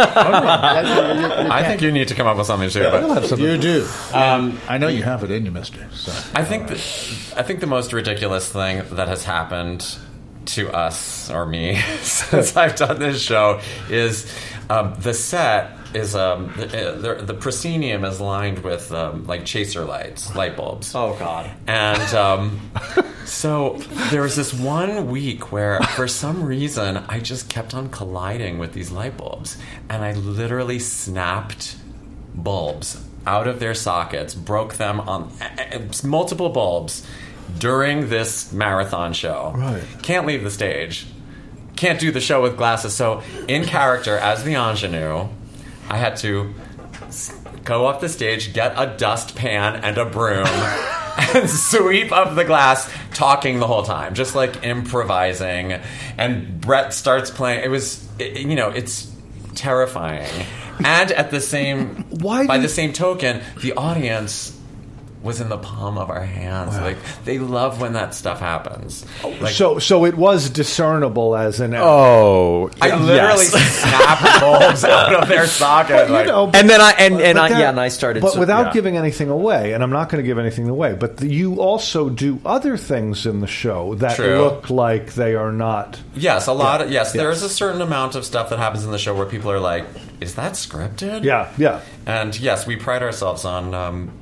Speaker 8: I think you need to come up with something too. But
Speaker 4: you do. I know you have it in you, mister. So.
Speaker 8: I think the most ridiculous thing that has happened to us, or me, since I've done this show is the set the proscenium is lined with like chaser light bulbs.
Speaker 9: Oh God!
Speaker 8: And so there was this one week where, for some reason, I just kept on colliding with these light bulbs, and I literally snapped bulbs out of their sockets, broke them on multiple bulbs during this marathon show.
Speaker 5: Right.
Speaker 8: Can't leave the stage. Can't do the show with glasses. So in character, as the ingenue, I had to go off the stage, get a dustpan and a broom, and sweep up the glass, talking the whole time, just like improvising. And Brett starts playing. It's terrifying. And at the same, by the same token, the audience was in the palm of our hands. Wow. Like, they love when that stuff happens. Like,
Speaker 5: so it was discernible as an...
Speaker 9: Oh,
Speaker 8: I literally snapped bulbs out of their socket.
Speaker 9: I started...
Speaker 5: But without giving anything away, and I'm not going to give anything away, but you also do other things in the show that look like they are not...
Speaker 8: Yes, a lot of... Yes, there is a certain amount of stuff that happens in the show where people are like, is that scripted?
Speaker 5: Yeah.
Speaker 8: And yes, we pride ourselves on,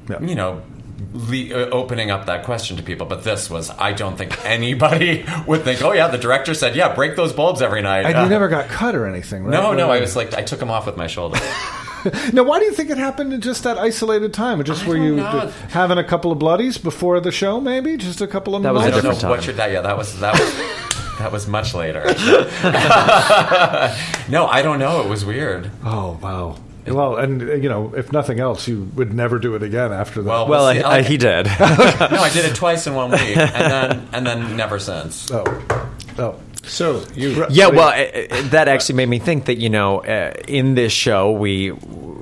Speaker 8: opening up that question to people, but this was, I don't think anybody would think, oh yeah, the director said, yeah, break those bulbs every night.
Speaker 5: And you never got cut or anything, right?
Speaker 8: No, I was like, I took them off with my shoulder.
Speaker 5: Now, why do you think it happened in just that isolated time? Just were you having a couple of bloodies before the show, maybe? Just a couple of...
Speaker 9: That was
Speaker 8: I don't know what your dad... Yeah, that was much later. No, I don't know. It was weird.
Speaker 5: Oh, wow. Well, and, if nothing else, you would never do it again after that.
Speaker 9: Well, he did.
Speaker 8: No, I did it twice in 1 week, and then never since.
Speaker 5: Oh.
Speaker 4: So you...
Speaker 9: Yeah, well, that actually made me think that, in this show, we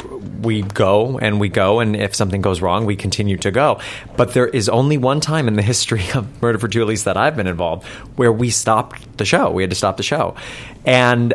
Speaker 9: go, and if something goes wrong, we continue to go. But there is only one time in the history of Murder for Julies that I've been involved where we stopped the show. We had to stop the show. And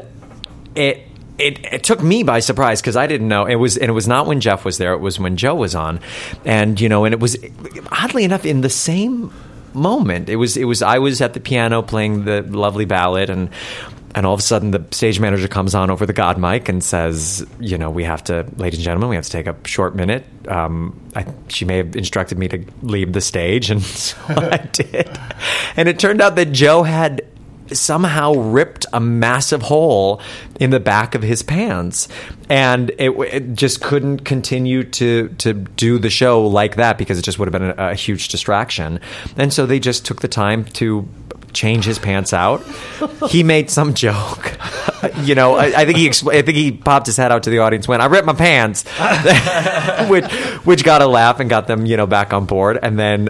Speaker 9: it took me by surprise because I didn't know. It was not when Jeff was there. It was when Joe was on. And, and it was, oddly enough, in the same moment. It was I was at the piano playing the lovely ballad, and all of a sudden the stage manager comes on over the God mic and says, we have to, ladies and gentlemen, we have to take a short minute. She may have instructed me to leave the stage, and so I did. And it turned out that Joe had somehow ripped a massive hole in the back of his pants, and it just couldn't continue to do the show like that because it just would have been a huge distraction. And so they just took the time to change his pants out. He made some joke, I think he popped his head out to the audience, went, "I ripped my pants," which got a laugh and got them back on board. And then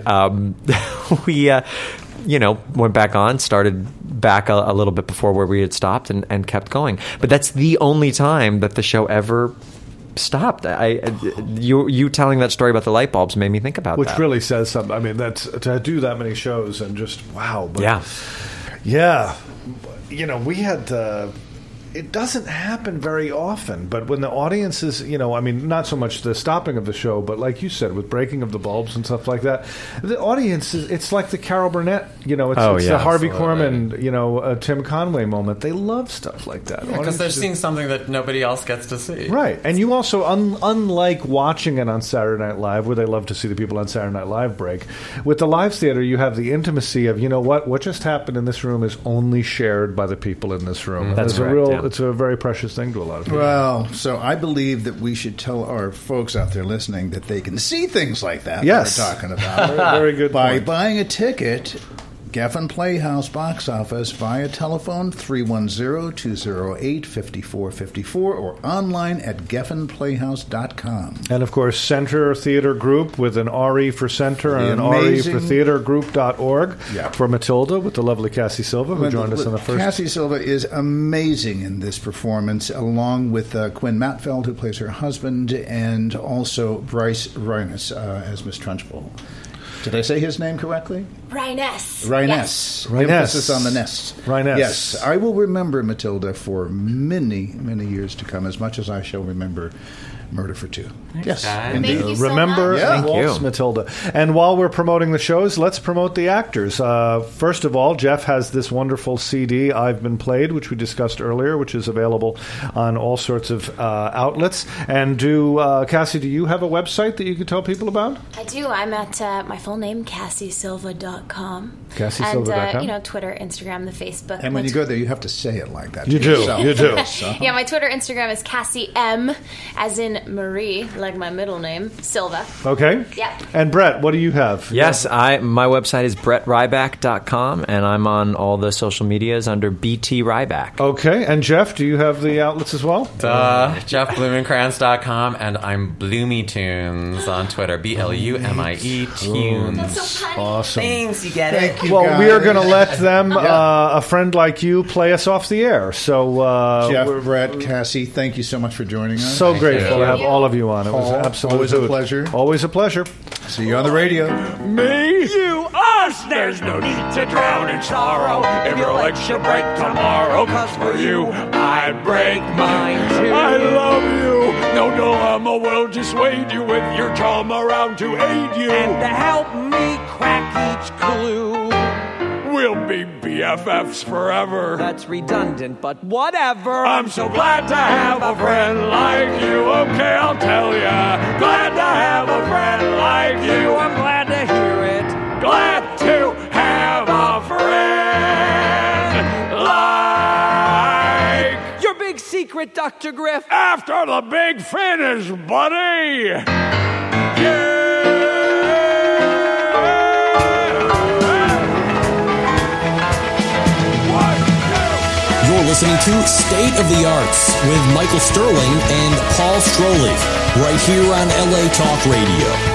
Speaker 9: we went back on, started back a little bit before where we had stopped, and kept going. But that's the only time that the show ever stopped. You telling that story about the light bulbs made me think about that.
Speaker 5: Which really says something. I mean, that's to do that many shows and just wow. But
Speaker 9: yeah.
Speaker 5: We had. It doesn't happen very often, but when the audience is, not so much the stopping of the show, but like you said, with breaking of the bulbs and stuff like that, the audience it's like the Carol Burnett, it's the Harvey Korman, Tim Conway moment. They love stuff like that.
Speaker 8: Because they're seeing something that nobody else gets to see.
Speaker 5: Right. And you also, unlike watching it on Saturday Night Live, where they love to see the people on Saturday Night Live break, with the live theater, you have the intimacy of, what just happened in this room is only shared by the people in this room.
Speaker 9: That's correct.
Speaker 5: It's a very precious thing to a lot of people.
Speaker 4: Well, so I believe that we should tell our folks out there listening that they can see things like that
Speaker 5: yes.
Speaker 4: we're talking about.
Speaker 5: Very good
Speaker 4: By
Speaker 5: point.
Speaker 4: buying a ticket, Geffen Playhouse box office via telephone 310-208-5454 or online at geffenplayhouse.com.
Speaker 5: And of course, Center Theater Group with an RE for Center and an RE for theatergroup.org for Matilda with the lovely Cassie Silva who joined us on the first.
Speaker 4: Cassie Silva is amazing in this performance, along with Quinn Matfeld, who plays her husband, and also Bryce Rhinus as Miss Trunchbull. Did I say his name correctly?
Speaker 7: Rhinus.
Speaker 4: Rhinus.
Speaker 5: Rhinus.
Speaker 4: Emphasis on the nest.
Speaker 5: Rhinus.
Speaker 4: Yes. I will remember Matilda for many, many years to come, as much as I shall remember Murder for Two.
Speaker 8: Yes,
Speaker 7: Thank you so
Speaker 5: Remember
Speaker 7: much.
Speaker 5: Waltz Matilda. And while we're promoting the shows, let's promote the actors. First of all, Jeff has this wonderful CD, I've Been Played, which we discussed earlier, which is available on all sorts of outlets. And Cassie, do you have a website that you could tell people about?
Speaker 7: I do. I'm at my full name, CassieSilva.com.
Speaker 5: CassieSilva.com.
Speaker 7: And, Twitter, Instagram, the Facebook.
Speaker 4: And when you go there, you have to say it like that.
Speaker 5: You
Speaker 4: to
Speaker 5: do.
Speaker 4: yourself.
Speaker 5: You do.
Speaker 7: Yeah, my Twitter, Instagram is Cassie M, as in Marie, like my middle name, Silva.
Speaker 5: Okay.
Speaker 7: Yeah.
Speaker 5: And Brett, what do you have?
Speaker 9: Yes, my website is brettryback.com, and I'm on all the social medias under BT Ryback.
Speaker 5: Okay. And Jeff, do you have the outlets as well?
Speaker 8: JeffBlumenkrantz.com, and I'm Bloomy Tunes on Twitter. BLUMIE Tunes.
Speaker 7: That's so funny.
Speaker 5: Awesome.
Speaker 8: Thanks, you get it.
Speaker 4: Thank you,
Speaker 5: Well,
Speaker 4: guys.
Speaker 5: we are going to let them, a friend like you, play us off the air. So,
Speaker 4: Jeff,
Speaker 5: we're
Speaker 4: Brett, Cassie, thank you so much for joining us.
Speaker 5: so grateful to
Speaker 8: you.
Speaker 5: have all of you on. It was
Speaker 4: Paul,
Speaker 5: absolutely
Speaker 4: always a pleasure.
Speaker 5: Always a pleasure.
Speaker 4: See you on the radio.
Speaker 12: Me? You, us! There's no need to drown in sorrow. If your legs should break tomorrow, 'cause for you, I'd break mine too. I love you. No dilemma will dissuade you with your charm around to aid you.
Speaker 10: And to help me crack each clue.
Speaker 12: We'll be BFFs forever.
Speaker 10: That's redundant, but whatever.
Speaker 12: I'm so glad to have a friend like you. Okay, I'll tell ya. Glad to have a friend like you.
Speaker 10: I'm glad to hear it.
Speaker 12: Glad to have a friend like
Speaker 10: Your big secret, Dr. Griff.
Speaker 12: after the big finish, buddy. Yeah.
Speaker 3: You're listening to State of the Arts with Michael Sterling and Paul Strolig, right here on LA Talk Radio.